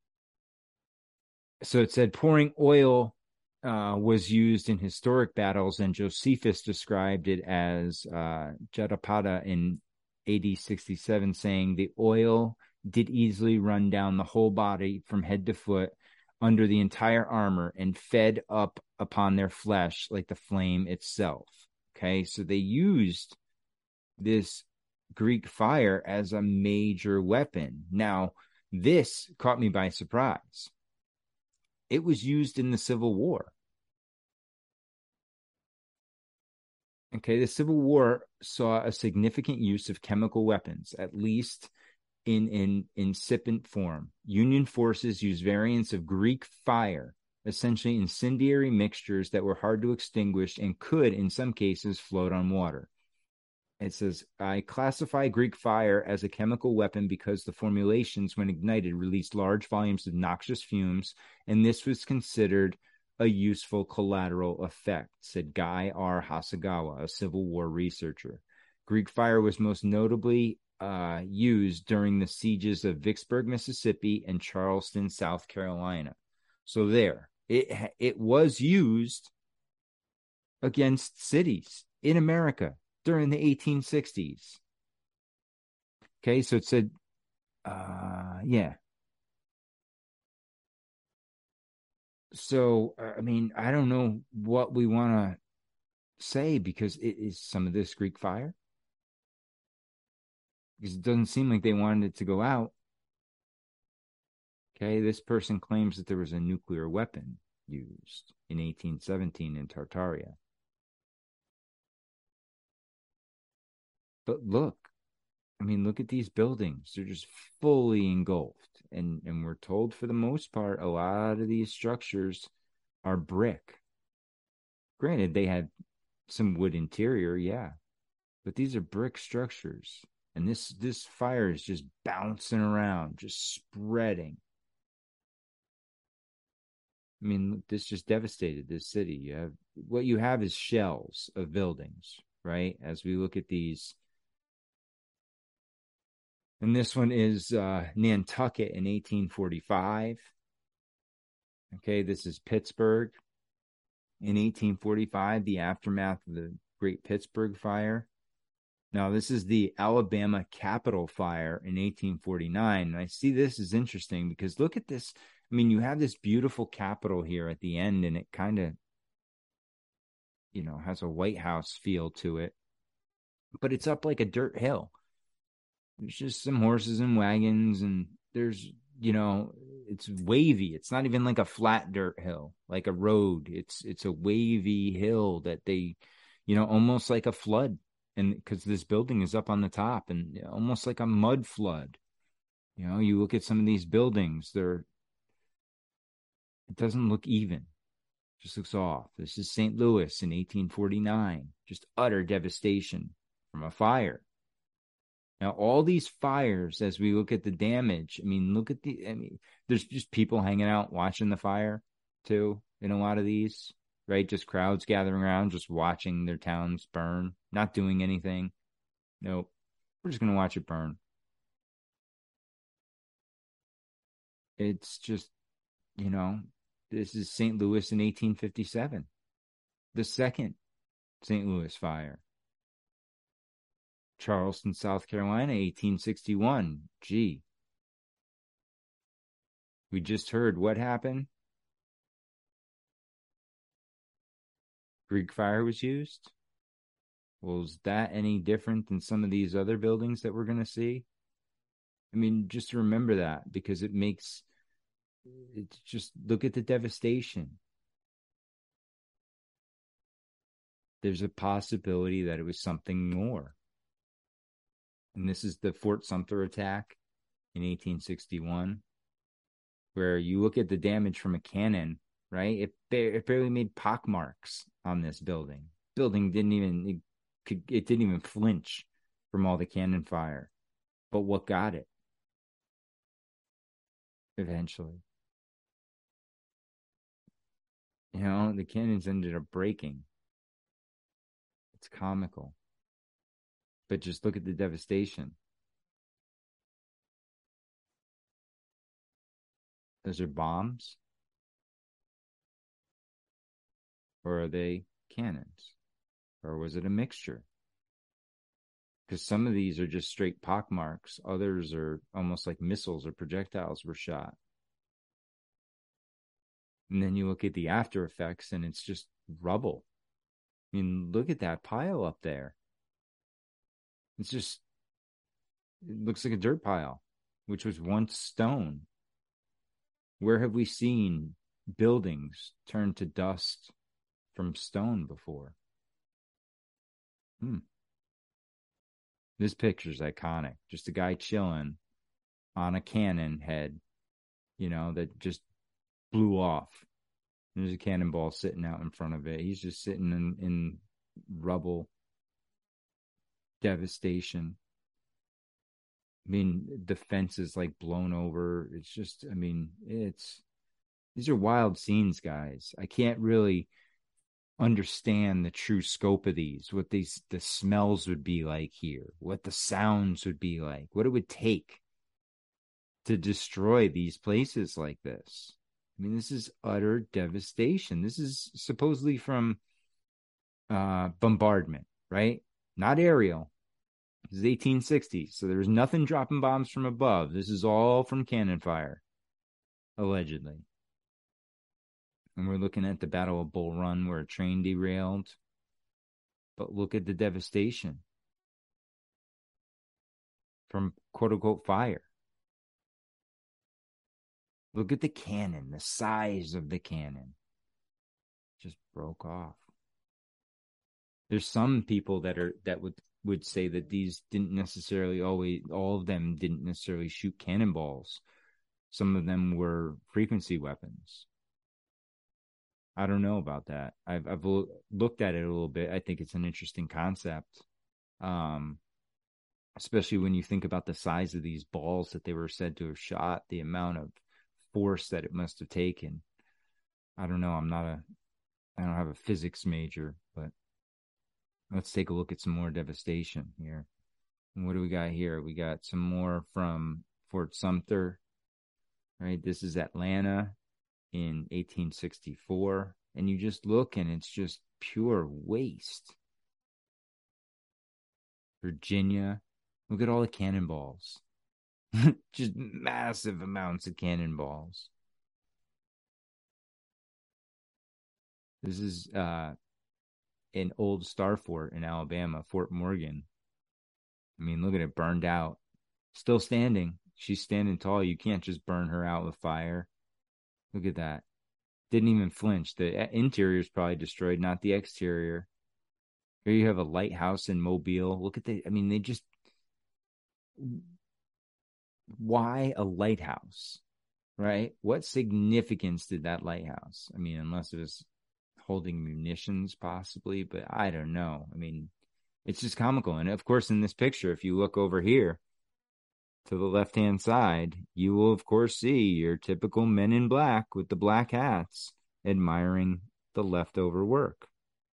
So it said pouring oil uh, was used in historic battles, and Josephus described it as uh, Jatapada in A D sixty-seven, saying the oil did easily run down the whole body from head to foot under the entire armor and fed up upon their flesh like the flame itself. Okay, so they used this Greek fire as a major weapon. Now, this caught me by surprise. It was used in the Civil War. Okay, the Civil War saw a significant use of chemical weapons, at least in, in incipient form. Union forces used variants of Greek fire, essentially incendiary mixtures that were hard to extinguish and could, in some cases, float on water. It says, I classify Greek fire as a chemical weapon because the formulations, when ignited, released large volumes of noxious fumes, and this was considered a useful collateral effect, said Guy R. Hasegawa, a Civil War researcher. Greek fire was most notably uh, used during the sieges of Vicksburg, Mississippi, and Charleston, South Carolina. So there, it it was used against cities in America during the eighteen sixties. Okay, so it said, uh, yeah. So, I mean, I don't know what we want to say, because it is some of this Greek fire. Because it doesn't seem like they wanted it to go out. Okay, this person claims that there was a nuclear weapon used in eighteen seventeen in Tartaria. But look, I mean, look at these buildings. They're just fully engulfed. And, and we're told, for the most part, a lot of these structures are brick. Granted, they had some wood interior, yeah. But these are brick structures. And this, this fire is just bouncing around, just spreading. I mean, this just devastated this city. You have, what you have is shells of buildings, right? As we look at these. And this one is uh, Nantucket in eighteen forty-five. Okay, this is Pittsburgh in eighteen forty-five, the aftermath of the Great Pittsburgh Fire. Now, this is the Alabama Capitol Fire in eighteen forty-nine. And I see this is interesting because look at this. I mean, you have this beautiful Capitol here at the end, and it kind of, you know, has a White House feel to it. But it's up like a dirt hill. There's just some horses and wagons, and there's, you know, it's wavy. It's not even like a flat dirt hill, like a road. It's it's a wavy hill that they, you know, almost like a flood. And because this building is up on the top, and almost like a mud flood. You know, you look at some of these buildings, they're, it doesn't look even. It just looks off. This is Saint Louis in eighteen forty-nine. Just utter devastation from a fire. Now, all these fires, as we look at the damage, I mean, look at the, I mean, there's just people hanging out watching the fire, too, in a lot of these, right? Just crowds gathering around, just watching their towns burn, not doing anything. Nope. We're just going to watch it burn. It's just, you know, this is Saint Louis in eighteen fifty-seven, the second Saint Louis fire. Charleston, South Carolina, eighteen sixty-one. Gee. We just heard what happened. Greek fire was used. Well, is that any different than some of these other buildings that we're going to see? I mean, just remember that, because it makes, it's just, look at the devastation. There's a possibility that it was something more. And this is the Fort Sumter attack in eighteen sixty-one, where you look at the damage from a cannon, right? It, it barely made pockmarks on this building. Building didn't even, it, could, it didn't even flinch from all the cannon fire. But what got it? Eventually. You know, the cannons ended up breaking. It's comical. But just look at the devastation. Those are bombs? Or are they cannons? Or was it a mixture? Because some of these are just straight pockmarks. Others are almost like missiles or projectiles were shot. And then you look at the after effects and it's just rubble. I mean, look at that pile up there. It's just, it looks like a dirt pile, which was once stone. Where have we seen buildings turn to dust from stone before? Hmm. This picture's iconic. Just a guy chilling on a cannon head, you know, that just blew off. There's a cannonball sitting out in front of it. He's just sitting in, in rubble, devastation. I mean, the fence is like blown over. It's just, I mean, it's, these are wild scenes, guys. I can't really understand the true scope of these, what these, the smells would be like here, what the sounds would be like, what it would take to destroy these places like this. I mean, this is utter devastation. This is supposedly from uh, bombardment, right? Not aerial. This is eighteen sixties, so there's nothing dropping bombs from above. This is all from cannon fire, allegedly. And we're looking at the Battle of Bull Run where a train derailed. But look at the devastation from quote-unquote fire. Look at the cannon, the size of the cannon. Just broke off. There's some people that are that would, would say that these didn't necessarily always, all of them didn't necessarily shoot cannonballs. Some of them were frequency weapons. I don't know about that. I've I've lo- looked at it a little bit. I think it's an interesting concept, um, especially when you think about the size of these balls that they were said to have shot, the amount of force that it must have taken. I don't know. I'm not a, I don't have a physics major, but let's take a look at some more devastation here. And what do we got here? We got some more from Fort Sumter, right? This is Atlanta in eighteen sixty-four. And you just look and it's just pure waste. Virginia, look at all the cannonballs. Just massive amounts of cannonballs. This is uh, an old star fort in Alabama, Fort Morgan. I mean, look at it, burned out. Still standing. She's standing tall. You can't just burn her out with fire. Look at that. Didn't even flinch. The interior is probably destroyed, not the exterior. Here you have a lighthouse in Mobile. Look at the, I mean, they just, why a lighthouse, right? What significance did that lighthouse? I mean, unless it was holding munitions possibly, but I don't know. I mean, it's just comical. And of course, in this picture, if you look over here to the left-hand side, you will, of course, see your typical men in black with the black hats admiring the leftover work.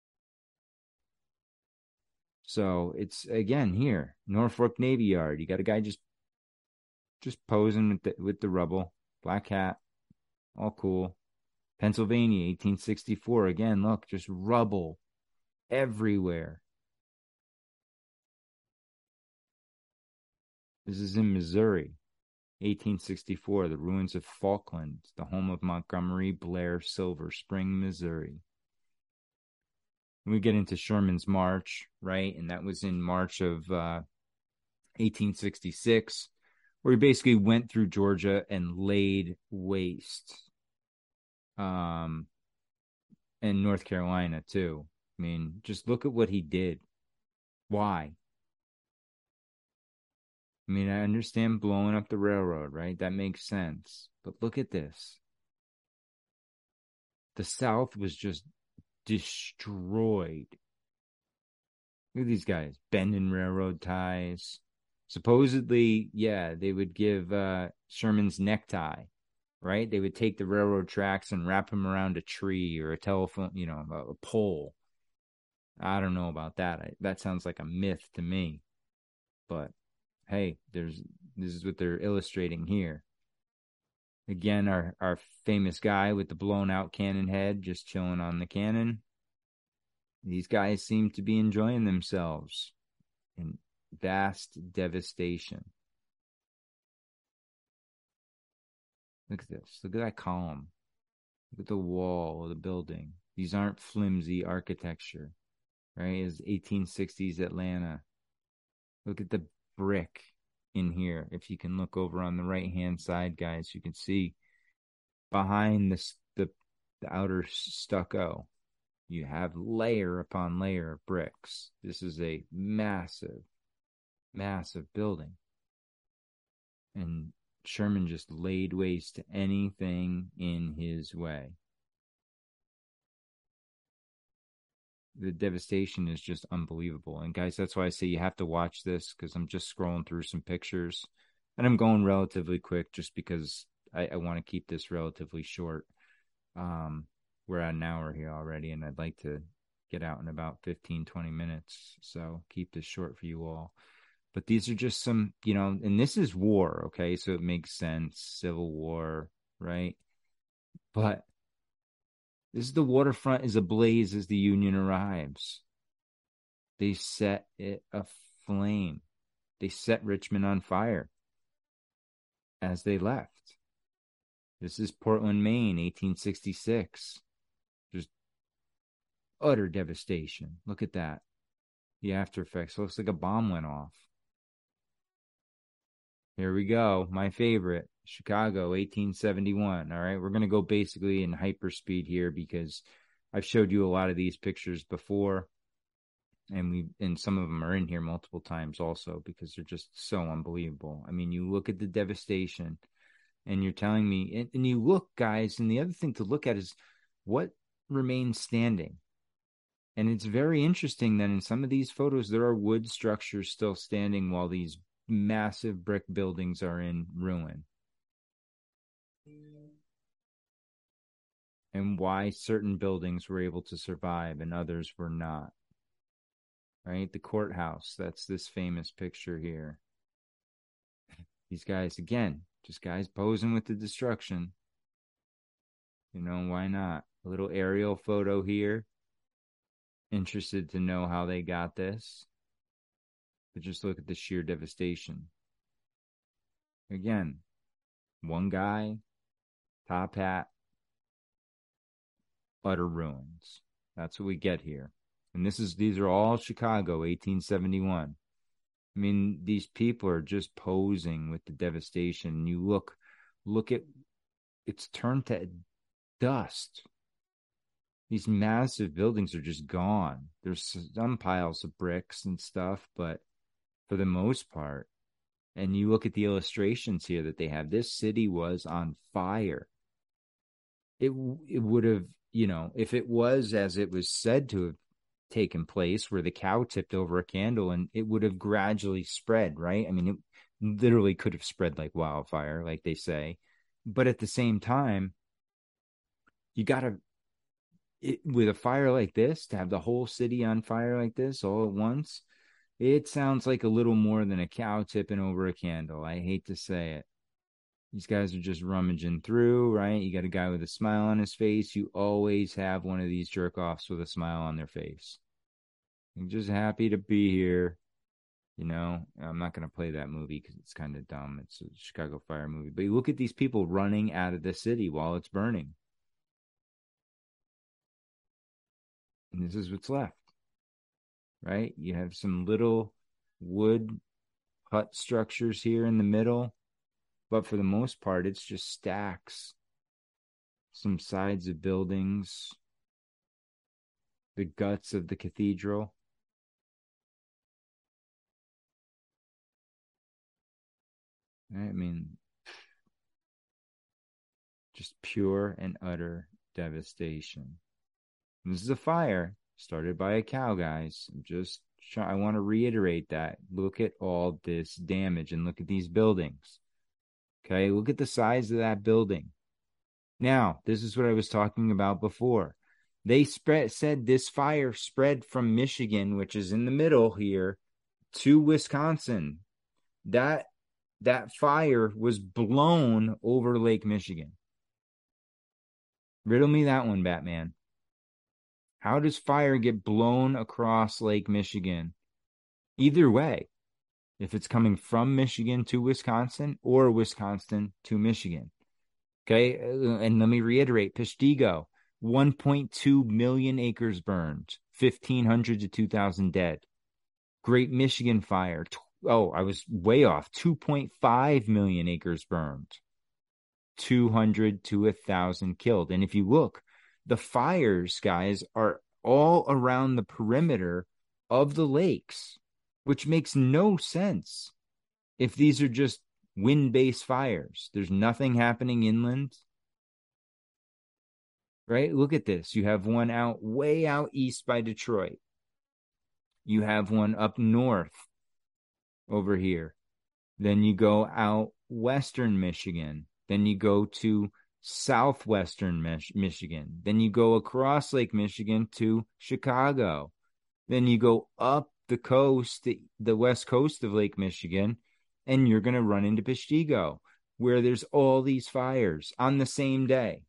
So it's, again, here, Norfolk Navy Yard. You got a guy just just posing with the, with the rubble, black hat, all cool. Pennsylvania, eighteen sixty-four. Again, look, just rubble everywhere. This is in Missouri, eighteen sixty-four, the ruins of Falkland, the home of Montgomery Blair, Silver Spring, Missouri. We get into Sherman's March, right? And that was in March of uh, eighteen sixty-six, where he basically went through Georgia and laid waste. Um, and North Carolina, too. I mean, just look at what he did. Why? I mean, I understand blowing up the railroad, right? That makes sense. But look at this. The South was just destroyed. Look at these guys bending railroad ties. Supposedly, yeah, they would give uh, Sherman's necktie, right? They would take the railroad tracks and wrap them around a tree or a telephone, you know, a, a pole. I don't know about that. I, that sounds like a myth to me. But hey, there's this is what they're illustrating here. Again, our, our famous guy with the blown out cannon head just chilling on the cannon. These guys seem to be enjoying themselves in vast devastation. Look at this. Look at that column. Look at the wall of the building. These aren't flimsy architecture, right? It's eighteen sixties Atlanta. Look at the brick in here. If you can look over on the right-hand side, guys, you can see behind this, the, the outer stucco, you have layer upon layer of bricks. This is a massive, massive building. And Sherman just laid waste to anything in his way. The devastation is just unbelievable. And guys, that's why I say you have to watch this, because I'm just scrolling through some pictures. And I'm going relatively quick just because I, I want to keep this relatively short. Um, we're at an hour here already, and I'd like to get out in about fifteen, twenty minutes. So keep this short for you all. But these are just some, you know, and this is war, okay? So it makes sense. Civil War, right? But this is the waterfront is ablaze as the Union arrives. They set it aflame. They set Richmond on fire as they left. This is Portland, Maine, eighteen sixty-six. Just utter devastation. Look at that. The after effects. Looks like a bomb went off. Here we go. My favorite, Chicago, eighteen seventy-one. All right. We're going to go basically in hyperspeed here because I've showed you a lot of these pictures before. And we, and some of them are in here multiple times also because they're just so unbelievable. I mean, you look at the devastation and you're telling me, and, and you look, guys, and the other thing to look at is what remains standing. And it's very interesting that in some of these photos, there are wood structures still standing while these massive brick buildings are in ruin. And why certain buildings were able to survive and others were not. Right? The courthouse, that's this famous picture here. These guys, again, just guys posing with the destruction. You know, why not? A little aerial photo here. Interested to know how they got this. But just look at the sheer devastation. Again, one guy, top hat, utter ruins. That's what we get here. And this is these are all Chicago, eighteen seventy-one. I mean, these people are just posing with the devastation. You look, look at, it's turned to dust. These massive buildings are just gone. There's some piles of bricks and stuff, but for the most part, and you look at the illustrations here that they have, this city was on fire. It it would have, you know, if it was as it was said to have taken place, where the cow tipped over a candle and it would have gradually spread, right? I mean, it literally could have spread like wildfire, like they say. But at the same time, you got to, with a fire like this, to have the whole city on fire like this all at once, it sounds like a little more than a cow tipping over a candle. I hate to say it. These guys are just rummaging through, right? You got a guy with a smile on his face. You always have one of these jerk-offs with a smile on their face. I'm just happy to be here. You know, I'm not going to play that movie because it's kind of dumb. It's a Chicago Fire movie. But you look at these people running out of the city while it's burning. And this is what's left, right? You have some little wood hut structures here in the middle. But for the most part, it's just stacks. Some sides of buildings. The guts of the cathedral. I mean, just pure and utter devastation. This is a fire started by a cow, guys. Just try, I want to reiterate that. Look at all this damage and look at these buildings. Okay, look at the size of that building. Now, this is what I was talking about before. They spread said this fire spread from Michigan, which is in the middle here, to Wisconsin. That that fire was blown over Lake Michigan. Riddle me that one, Batman. How does fire get blown across Lake Michigan? Either way, if it's coming from Michigan to Wisconsin or Wisconsin to Michigan. Okay, and let me reiterate, Peshtigo, one point two million acres burned, fifteen hundred to two thousand dead. Great Michigan Fire, oh, I was way off, two point five million acres burned, two hundred to one thousand killed. And if you look, the fires, guys, are all around the perimeter of the lakes, which makes no sense if these are just wind-based fires. There's nothing happening inland, right? Look at this. You have one out way out east by Detroit. You have one up north over here. Then you go out western Michigan. Then you go to southwestern Mich- Michigan. Then you go across Lake Michigan to Chicago. Then you go up the coast, the, the west coast of Lake Michigan, and you're going to run into Peshtigo, where there's all these fires on the same day.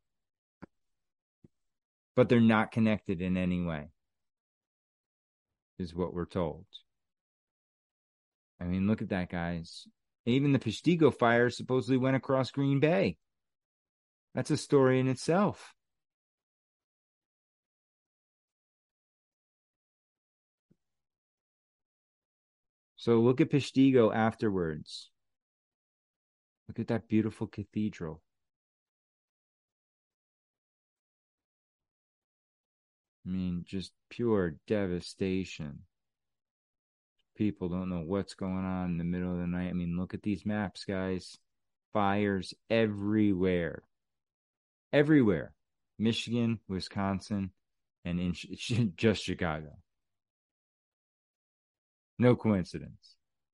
But they're not connected in any way, is what we're told. I mean, look at that, guys. Even the Peshtigo fire supposedly went across Green Bay. That's a story in itself. So look at Peshtigo afterwards. Look at that beautiful cathedral. I mean, just pure devastation. People don't know what's going on in the middle of the night. I mean, look at these maps, guys. Fires everywhere. Everywhere. Michigan, Wisconsin, and in just Chicago. No coincidence.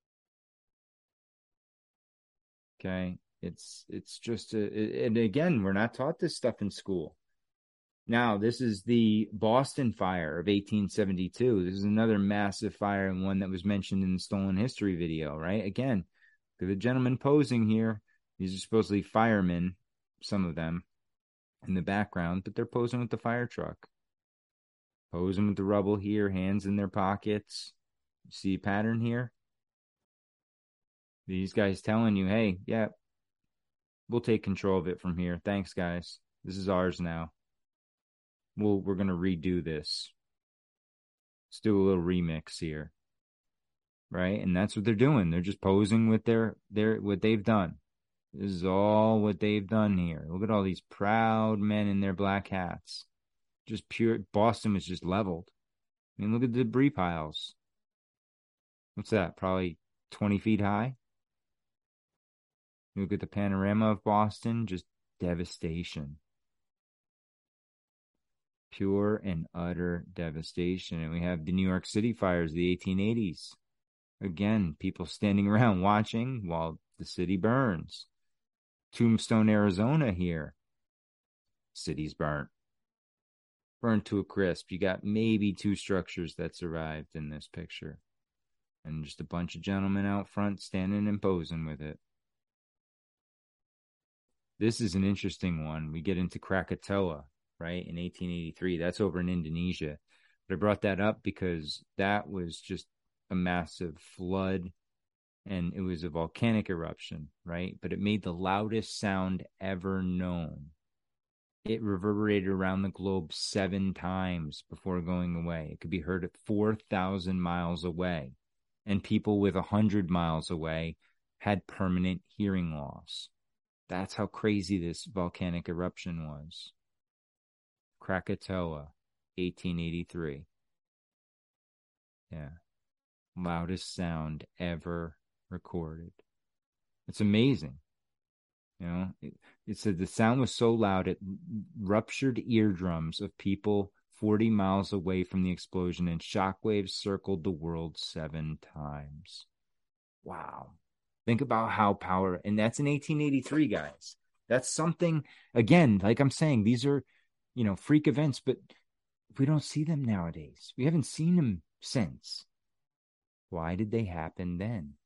Okay, it's it's just a, it, and again, we're not taught this stuff in school. Now, this is the Boston fire of eighteen seventy-two. This is another massive fire, and one that was mentioned in the Stolen History video, right? Again, the gentleman posing here, these are supposedly firemen, some of them, in the background, but they're posing with the fire truck. Posing with the rubble here, hands in their pockets. See a pattern here? These guys telling you, hey, yeah, we'll take control of it from here. Thanks, guys. This is ours now. We'll, we're going to redo this. Let's do a little remix here. Right? And that's what they're doing. They're just posing with their, their what they've done. This is all what they've done here. Look at all these proud men in their black hats. Just pure, Boston was just leveled. I mean, look at the debris piles. What's that? Probably twenty feet high. Look at the panorama of Boston. Just devastation. Pure and utter devastation. And we have the New York City fires, the eighteen eighties. Again, people standing around watching while the city burns. Tombstone, Arizona here. City's burnt. Burnt to a crisp. You got maybe two structures that survived in this picture. And just a bunch of gentlemen out front standing and posing with it. This is an interesting one. We get into Krakatoa, right, in eighteen eighty-three. That's over in Indonesia. But I brought that up because that was just a massive flood, and it was a volcanic eruption, right? But it made the loudest sound ever known. It reverberated around the globe seven times before going away. It could be heard at four thousand miles away. And people with one hundred miles away had permanent hearing loss. That's how crazy this volcanic eruption was. Krakatoa, eighteen eighty-three. Yeah. Loudest sound ever recorded. It's amazing. You know, it, it said the sound was so loud it ruptured eardrums of people forty miles away from the explosion, and shockwaves circled the world seven times. Wow. Think about how power, and that's in eighteen eighty-three, guys. That's something, again, like I'm saying, these are, you know, freak events, but we don't see them nowadays. We haven't seen them since. Why did they happen then?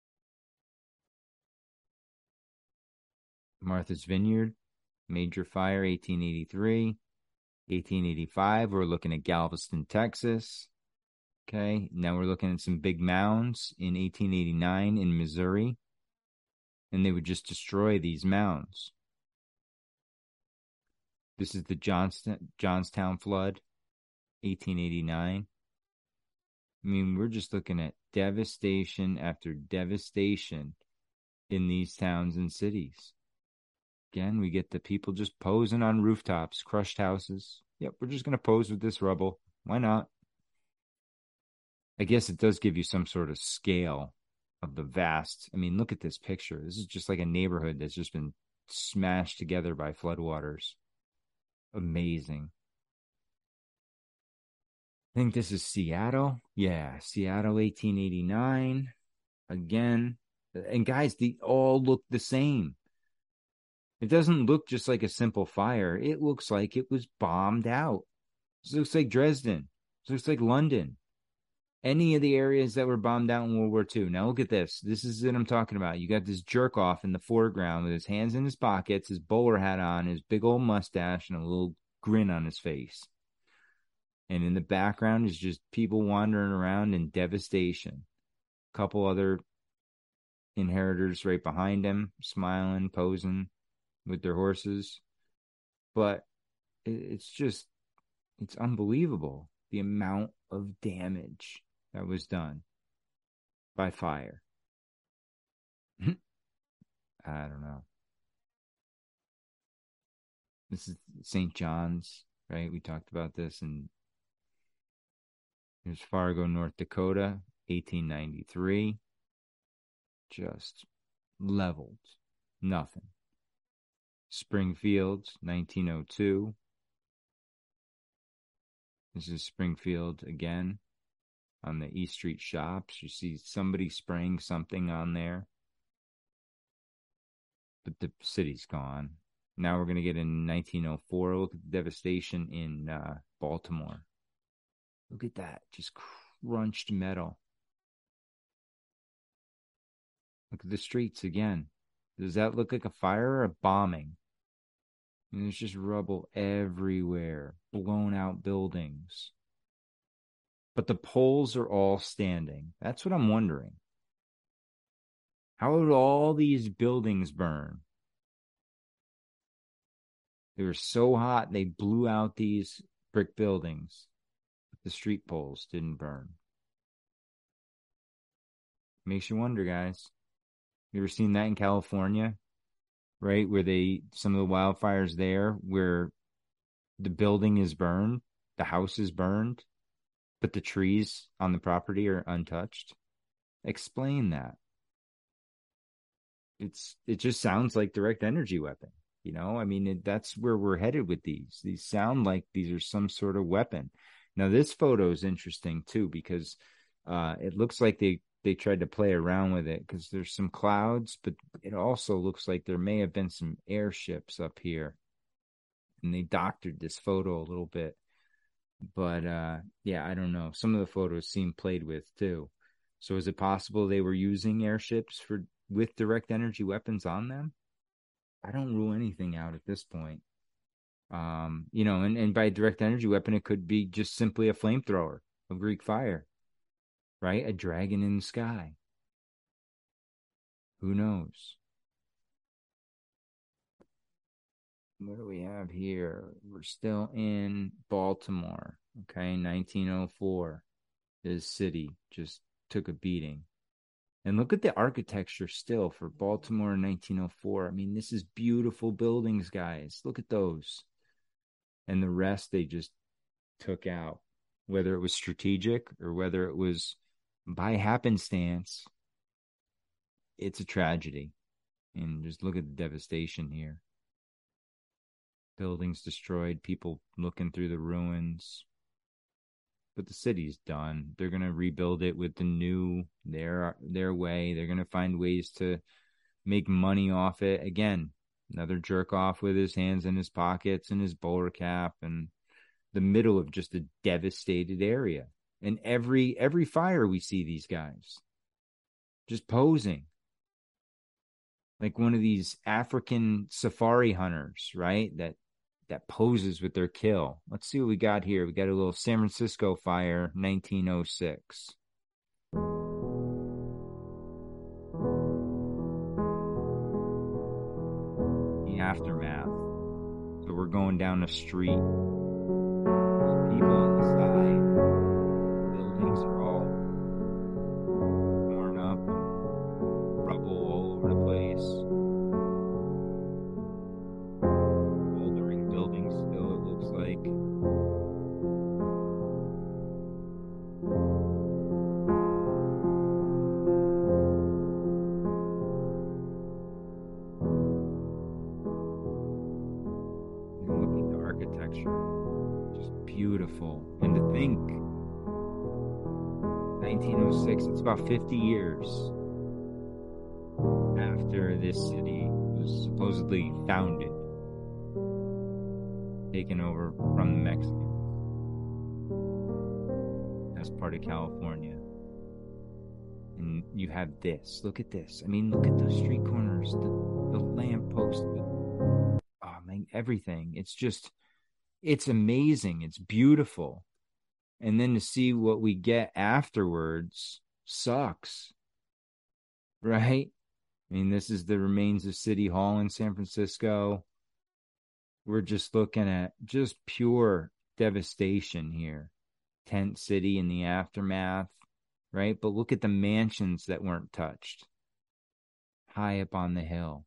Martha's Vineyard, major fire, eighteen eighty-three. eighteen eighty-five, we're looking at Galveston, Texas. Okay, now we're looking at some big mounds in eighteen eighty-nine in Missouri. And they would just destroy these mounds. This is the Johnston, Johnstown flood, eighteen eighty-nine. I mean, we're just looking at devastation after devastation in these towns and cities. Again, we get the people just posing on rooftops, crushed houses. Yep, we're just going to pose with this rubble. Why not? I guess it does give you some sort of scale of the vast. I mean, look at this picture. This is just like a neighborhood that's just been smashed together by floodwaters. Amazing. I think this is Seattle. Yeah, Seattle, eighteen eighty-nine. Again. And guys, they all look the same. It doesn't look just like a simple fire. It looks like it was bombed out. This looks like Dresden. This looks like London. Any of the areas that were bombed out in World War Two. Now look at this. This is what I'm talking about. You got this jerk off in the foreground with his hands in his pockets, his bowler hat on, his big old mustache, and a little grin on his face. And in the background is just people wandering around in devastation. A couple other inheritors right behind him, smiling, posing with their horses. But it's just, it's unbelievable the amount of damage that was done by fire. I don't know. This is Saint John's, right? We talked about this, and here's Fargo, North Dakota, eighteen ninety-three. Just leveled. Nothing. Springfield, nineteen oh two. This is Springfield again on the East Street shops. You see somebody spraying something on there. But the city's gone. Now we're going to get in nineteen oh four. Look at the devastation in uh, Baltimore. Look at that. Just crunched metal. Look at the streets again. Does that look like a fire or a bombing? And there's just rubble everywhere, blown out buildings. But the poles are all standing. That's what I'm wondering. How would all these buildings burn? They were so hot, they blew out these brick buildings. But the street poles didn't burn. Makes you wonder, guys. You ever seen that in California? Right, where they, some of the wildfires there, where the building is burned, the house is burned, but the trees on the property are untouched. Explain that. It's it just sounds like direct energy weapon. You know, I mean, it, that's where we're headed with these. These sound like these are some sort of weapon. Now, this photo is interesting too, because uh, it looks like they they tried to play around with it because there's some clouds, but it also looks like there may have been some airships up here, and they doctored this photo a little bit. But uh, yeah, I don't know. Some of the photos seem played with too. So is it possible they were using airships for with direct energy weapons on them? I don't rule anything out at this point. Um, you know, and, and by direct energy weapon, it could be just simply a flamethrower of Greek fire. Right? A dragon in the sky. Who knows? What do we have here? We're still in Baltimore. Okay, nineteen oh four. This city just took a beating. And look at the architecture still for Baltimore in nineteen oh four. I mean, this is beautiful buildings, guys. Look at those. And the rest they just took out. Whether it was strategic or whether it was by happenstance, it's a tragedy. And just look at the devastation here. Buildings destroyed, people looking through the ruins. But the city's done. They're going to rebuild it with the new, their, their way. They're going to find ways to make money off it. Again, another jerk off with his hands in his pockets and his bowler cap and the middle of just a devastated area. And every every fire we see these guys just posing. Like one of these African safari hunters, right? That that poses with their kill. Let's see what we got here. We got a little San Francisco fire, nineteen oh six. The aftermath. So we're going down a street. There's people on the side. Buildings are all torn up. Rubble all over the place. Bouldering buildings still, it looks like. Look at the architecture. Just beautiful. And to think, nineteen oh six, it's about fifty years after this city was supposedly founded, taken over from the Mexicans as part of California. And you have this. Look at this. I mean, look at the street corners, the, the lamppost, the, oh man, everything. It's just, it's amazing. It's beautiful. And then to see what we get afterwards sucks. Right? I mean, this is the remains of City Hall in San Francisco. We're just looking at just pure devastation here. Tent City in the aftermath, right? But look at the mansions that weren't touched. High up on the hill.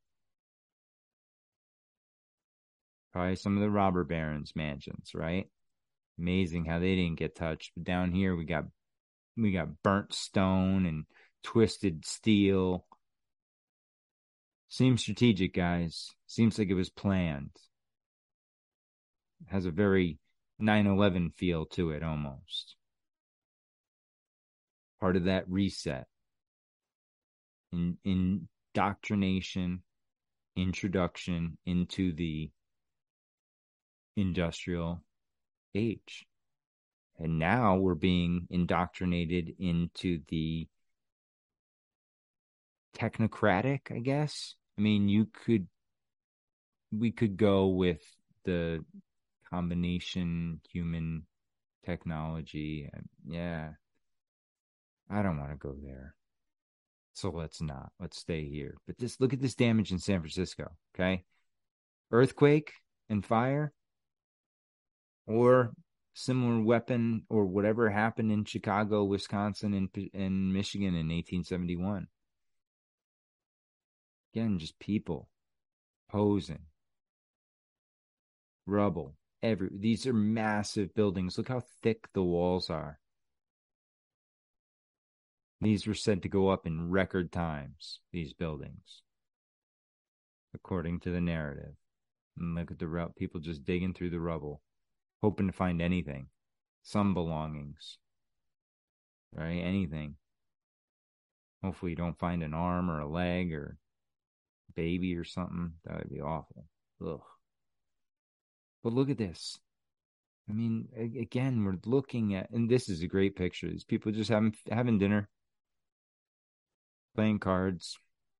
Probably some of the robber barons' mansions, right? Amazing how they didn't get touched. But down here we got we got burnt stone and twisted steel. Seems strategic, guys. Seems like it was planned. It has a very nine eleven feel to it almost. Part of that reset. In indoctrination, introduction into the industrial age. And now we're being indoctrinated into the technocratic, I guess. I mean, you could, we could go with the combination human technology. Yeah. I don't want to go there. So let's not. Let's stay here. But this, look at this damage in San Francisco, okay? Earthquake and fire, or similar weapon, or whatever happened in Chicago, Wisconsin, and, and Michigan in eighteen seventy-one. Again, just people posing. Rubble. Every, these are massive buildings. Look how thick the walls are. These were said to go up in record times, these buildings, according to the narrative. And look at the rub- people just digging through the rubble, hoping to find anything, some belongings, right? Anything. Hopefully you don't find an arm or a leg or a baby or something. That would be awful. Ugh. But look at this. I mean, again, we're looking at, and this is a great picture. These people just having having dinner, playing cards,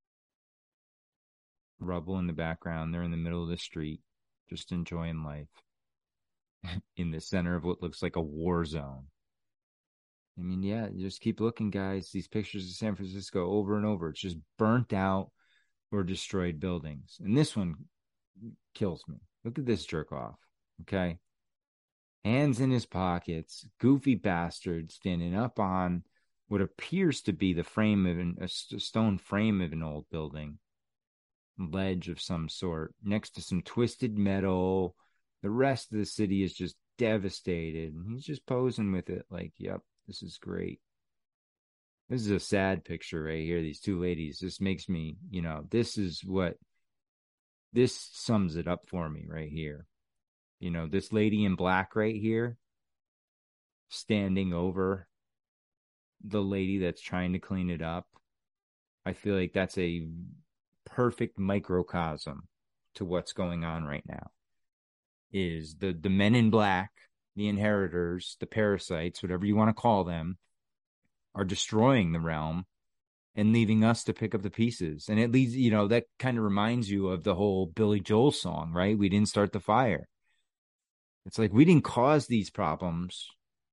rubble in the background. They're in the middle of the street, just enjoying life in the center of what looks like a war zone. I mean, yeah, just keep looking, guys. These pictures of San Francisco over and over. It's just burnt out or destroyed buildings. And this one kills me. Look at this jerk off, okay? Hands in his pockets, goofy bastard standing up on what appears to be the frame of an, a stone frame of an old building, ledge of some sort, next to some twisted metal. The rest of the city is just devastated, and he's just posing with it like, yep, this is great. This is a sad picture right here. These two ladies. This makes me, you know, this is what, this sums it up for me right here. You know, this lady in black right here, standing over the lady that's trying to clean it up. I feel like that's a perfect microcosm to what's going on right now. Is the, the men in black, the inheritors, the parasites, whatever you want to call them, are destroying the realm and leaving us to pick up the pieces. And it leads, you know, that kind of reminds you of the whole Billy Joel song, right? We didn't start the fire. It's like we didn't cause these problems,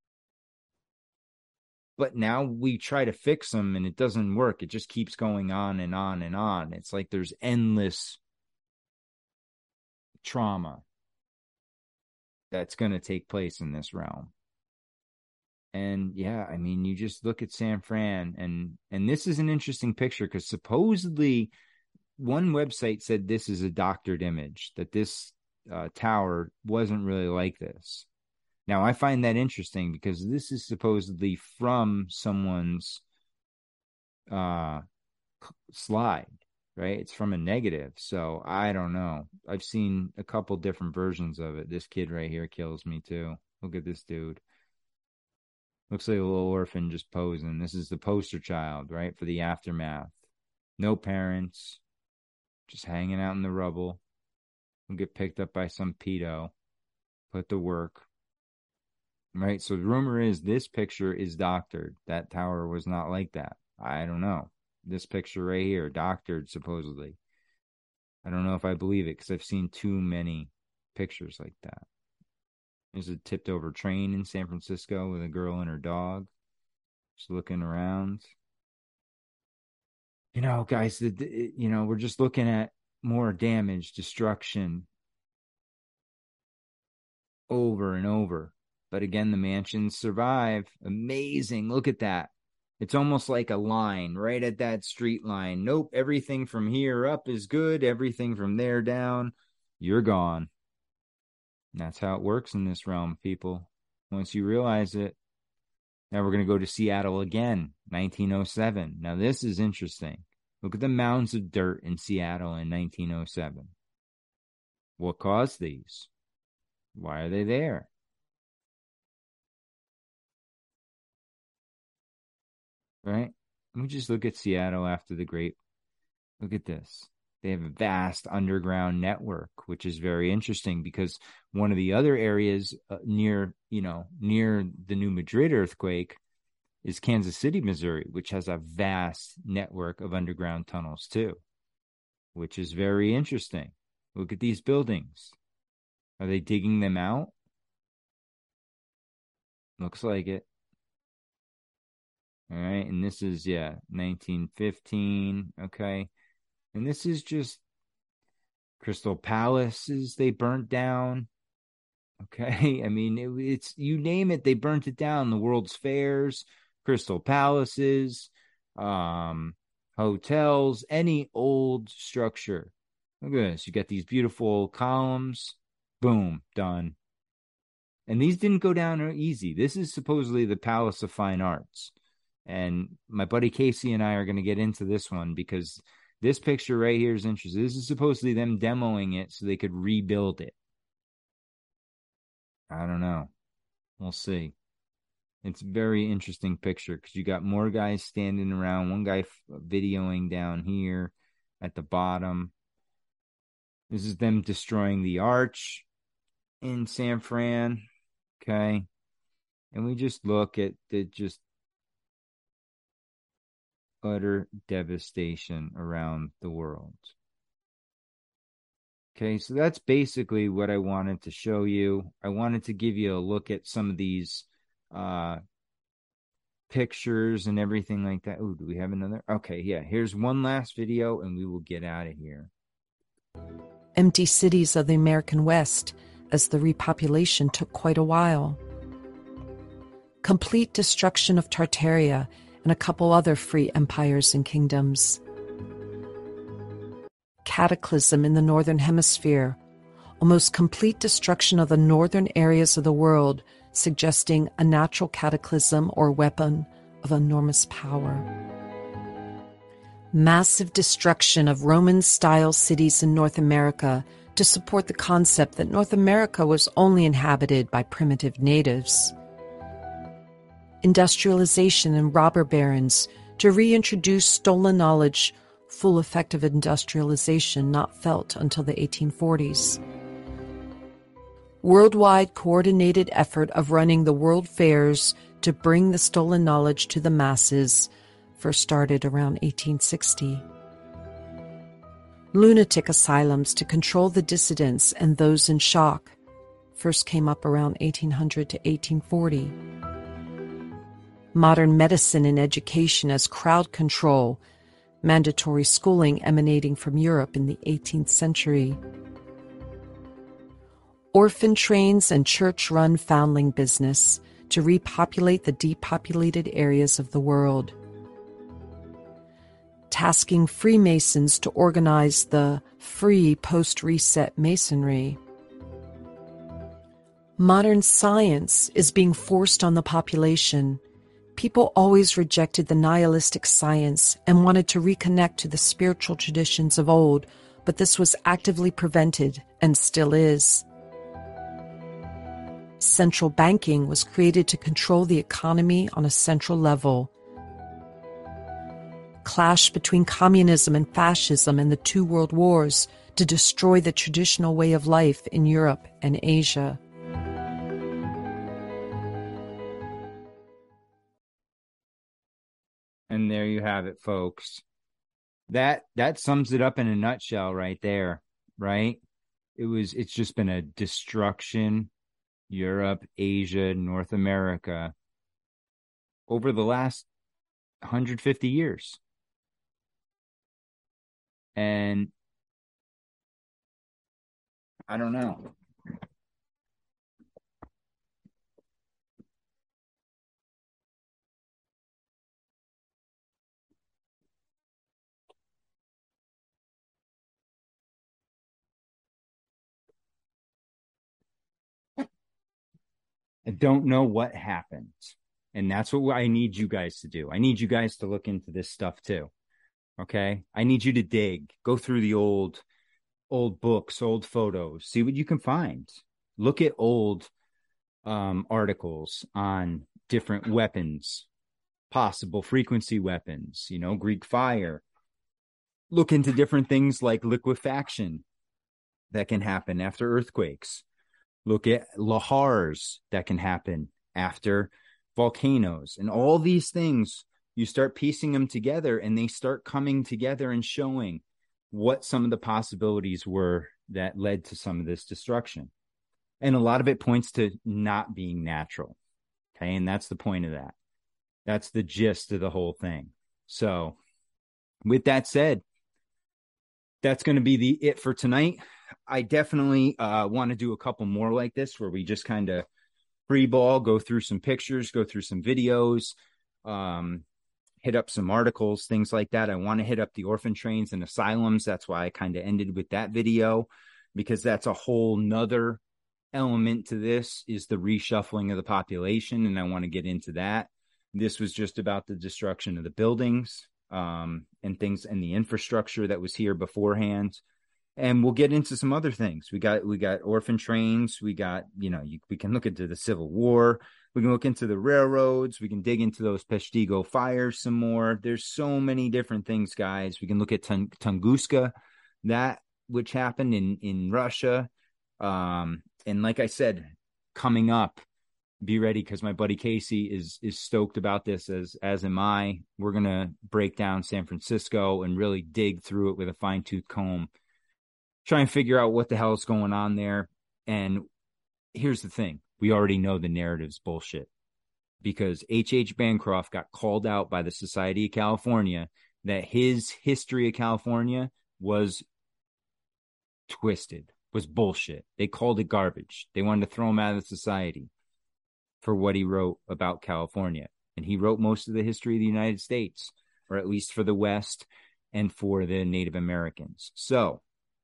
but now we try to fix them and it doesn't work. It just keeps going on and on and on. It's like there's endless trauma that's going to take place in this realm. And yeah, I mean, you just look at San Fran, and and this is an interesting picture because supposedly one website said this is a doctored image, that this uh, tower wasn't really like this. Now, I find that interesting because this is supposedly from someone's uh, slide, right? It's from a negative. So I don't know. I've seen a couple different versions of it. This kid right here kills me too. Look at this dude. Looks like a little orphan just posing. This is the poster child, right, for the aftermath. No parents, just hanging out in the rubble. Will get picked up by some pedo, put to work. Right, so the rumor is this picture is doctored. That tower was not like that. I don't know. This picture right here, doctored supposedly. I don't know if I believe it because I've seen too many pictures like that. There's a tipped over train in San Francisco with a girl and her dog just looking around. You know, guys, the, the, you know, we're just looking at more damage, destruction over and over. But again, the mansions survive. Amazing. Look at that. It's almost like a line right at that street line. Nope. Everything from here up is good. Everything from there down, you're gone. And that's how it works in this realm, people. Once you realize it. Now we're going to go to Seattle again, nineteen oh seven. Now this is interesting. Look at the mounds of dirt in Seattle in nineteen oh seven. What caused these? Why are they there? Right? Let me just look at Seattle after the Great. Look at this. They have a vast underground network, which is very interesting because one of the other areas uh, near, you know, near the New Madrid earthquake is Kansas City, Missouri, which has a vast network of underground tunnels too, which is very interesting. Look at these buildings. Are they digging them out? Looks like it. All right, and this is, yeah, nineteen fifteen, okay. And this is just Crystal Palaces they burnt down. Okay, I mean, it, it's, you name it, they burnt it down. The World's Fairs, Crystal Palaces, um, hotels, any old structure. Look at this. You got these beautiful columns. Boom, done. And these didn't go down easy. This is supposedly the Palace of Fine Arts. And my buddy Casey and I are going to get into this one because this picture right here is interesting. This is supposedly them demoing it so they could rebuild it. I don't know. We'll see. It's a very interesting picture because you got more guys standing around. One guy f- videoing down here at the bottom. This is them destroying the arch in San Fran. Okay. And we just look at the just utter devastation around the world. Okay, so that's basically what I wanted to show you. I wanted to give you a look at some of these uh, pictures and everything like that. Oh, do we have another? Okay, yeah, here's one last video and we will get out of here. Empty cities of the American West as the repopulation took quite a while. Complete destruction of Tartaria and a couple other free empires and kingdoms. Cataclysm in the Northern Hemisphere, almost complete destruction of the northern areas of the world, suggesting a natural cataclysm or weapon of enormous power. Massive destruction of Roman-style cities in North America to support the concept that North America was only inhabited by primitive natives. Industrialization and robber barons to reintroduce stolen knowledge, full effect of industrialization not felt until the eighteen forties. Worldwide coordinated effort of running the world fairs to bring the stolen knowledge to the masses first started around eighteen sixty. Lunatic asylums to control the dissidents and those in shock first came up around eighteen hundred to eighteen forty. Modern medicine and education as crowd control, mandatory schooling emanating from Europe in the eighteenth century. Orphan trains and church-run foundling business to repopulate the depopulated areas of the world. Tasking Freemasons to organize the free post-reset masonry. Modern science is being forced on the population. People always rejected the nihilistic science and wanted to reconnect to the spiritual traditions of old, but this was actively prevented and still is. Central banking was created to control the economy on a central level. Clash between communism and fascism and the two world wars to destroy the traditional way of life in Europe and Asia. And there you have it, folks. That that sums it up in a nutshell right there, right? It was it's just been a destruction, Europe, Asia, North America, over the last one hundred fifty years. And I don't know. I don't know what happened. And that's what I need you guys to do. I need you guys to look into this stuff too. Okay? I need you to dig, go through the old old books, old photos, see what you can find. Look at old um, articles on different weapons, possible frequency weapons, you know, Greek fire. Look into different things like liquefaction that can happen after earthquakes. Look at lahars that can happen after volcanoes. And all these things, you start piecing them together and they start coming together and showing what some of the possibilities were that led to some of this destruction. And a lot of it points to not being natural. Okay. And that's the point of that. That's the gist of the whole thing. So with that said, that's going to be the it for tonight. I definitely uh, want to do a couple more like this where we just kind of free ball, go through some pictures, go through some videos, um, hit up some articles, things like that. I want to hit up the orphan trains and asylums. That's why I kind of ended with that video, because that's a whole nother element to this, is the reshuffling of the population. And I want to get into that. This was just about the destruction of the buildings um, and things and the infrastructure that was here beforehand. And we'll get into some other things. We got we got orphan trains. We got, you know, you, we can look into the Civil War. We can look into the railroads. We can dig into those Peshtigo fires some more. There's so many different things, guys. We can look at Tung- Tunguska, that which happened in, in Russia. Um, and like I said, coming up, be ready, because my buddy Casey is is stoked about this, as as am I. We're going to break down San Francisco and really dig through it with a fine-tooth comb. Try and figure out what the hell is going on there. And here's the thing. We already know the narrative's bullshit, because H H. Bancroft got called out by the Society of California that his history of California was twisted, was bullshit. They called it garbage. They wanted to throw him out of the society for what he wrote about California. And he wrote most of the history of the United States, or at least for the West and for the Native Americans. So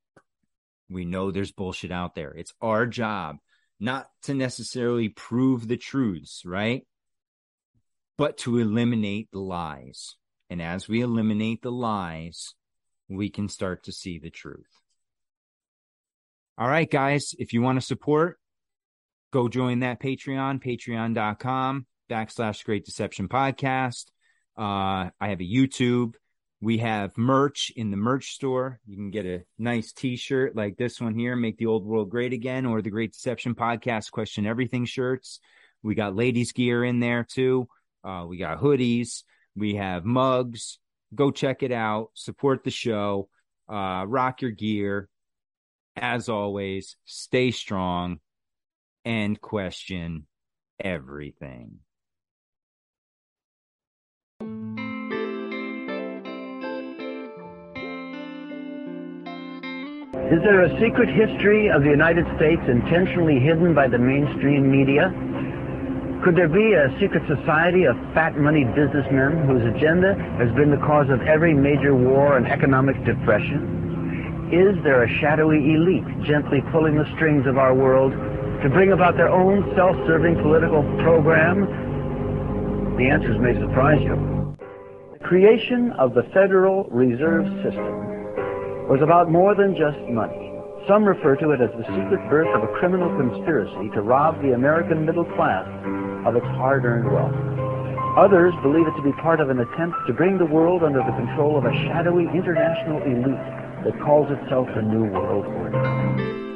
we know there's bullshit out there. It's our job not to necessarily prove the truths, right? but to eliminate the lies. And as we eliminate the lies, we can start to see the truth. All right, guys, if you want to support, go join that Patreon, patreon.com backslash Great Deception Podcast. Uh, I have a YouTube. We have merch in the merch store. You can get a nice t-shirt like this one here, Make the Old World Great Again, or the Great Deception Podcast Question Everything shirts. We got ladies gear in there too. Uh, we got hoodies. We have mugs. Go check it out. Support the show. Uh, rock your gear. As always, stay strong and question everything. Is there a secret history of the United States intentionally hidden by the mainstream media? Could there be a secret society of fat money businessmen whose agenda has been the cause of every major war and economic depression? Is there a shadowy elite gently pulling the strings of our world to bring about their own self-serving political program? The answers may surprise you. The creation of the Federal Reserve System was about more than just money. Some refer to it as the secret birth of a criminal conspiracy to rob the American middle class of its hard-earned wealth. Others believe it to be part of an attempt to bring the world under the control of a shadowy international elite that calls itself the New World Order.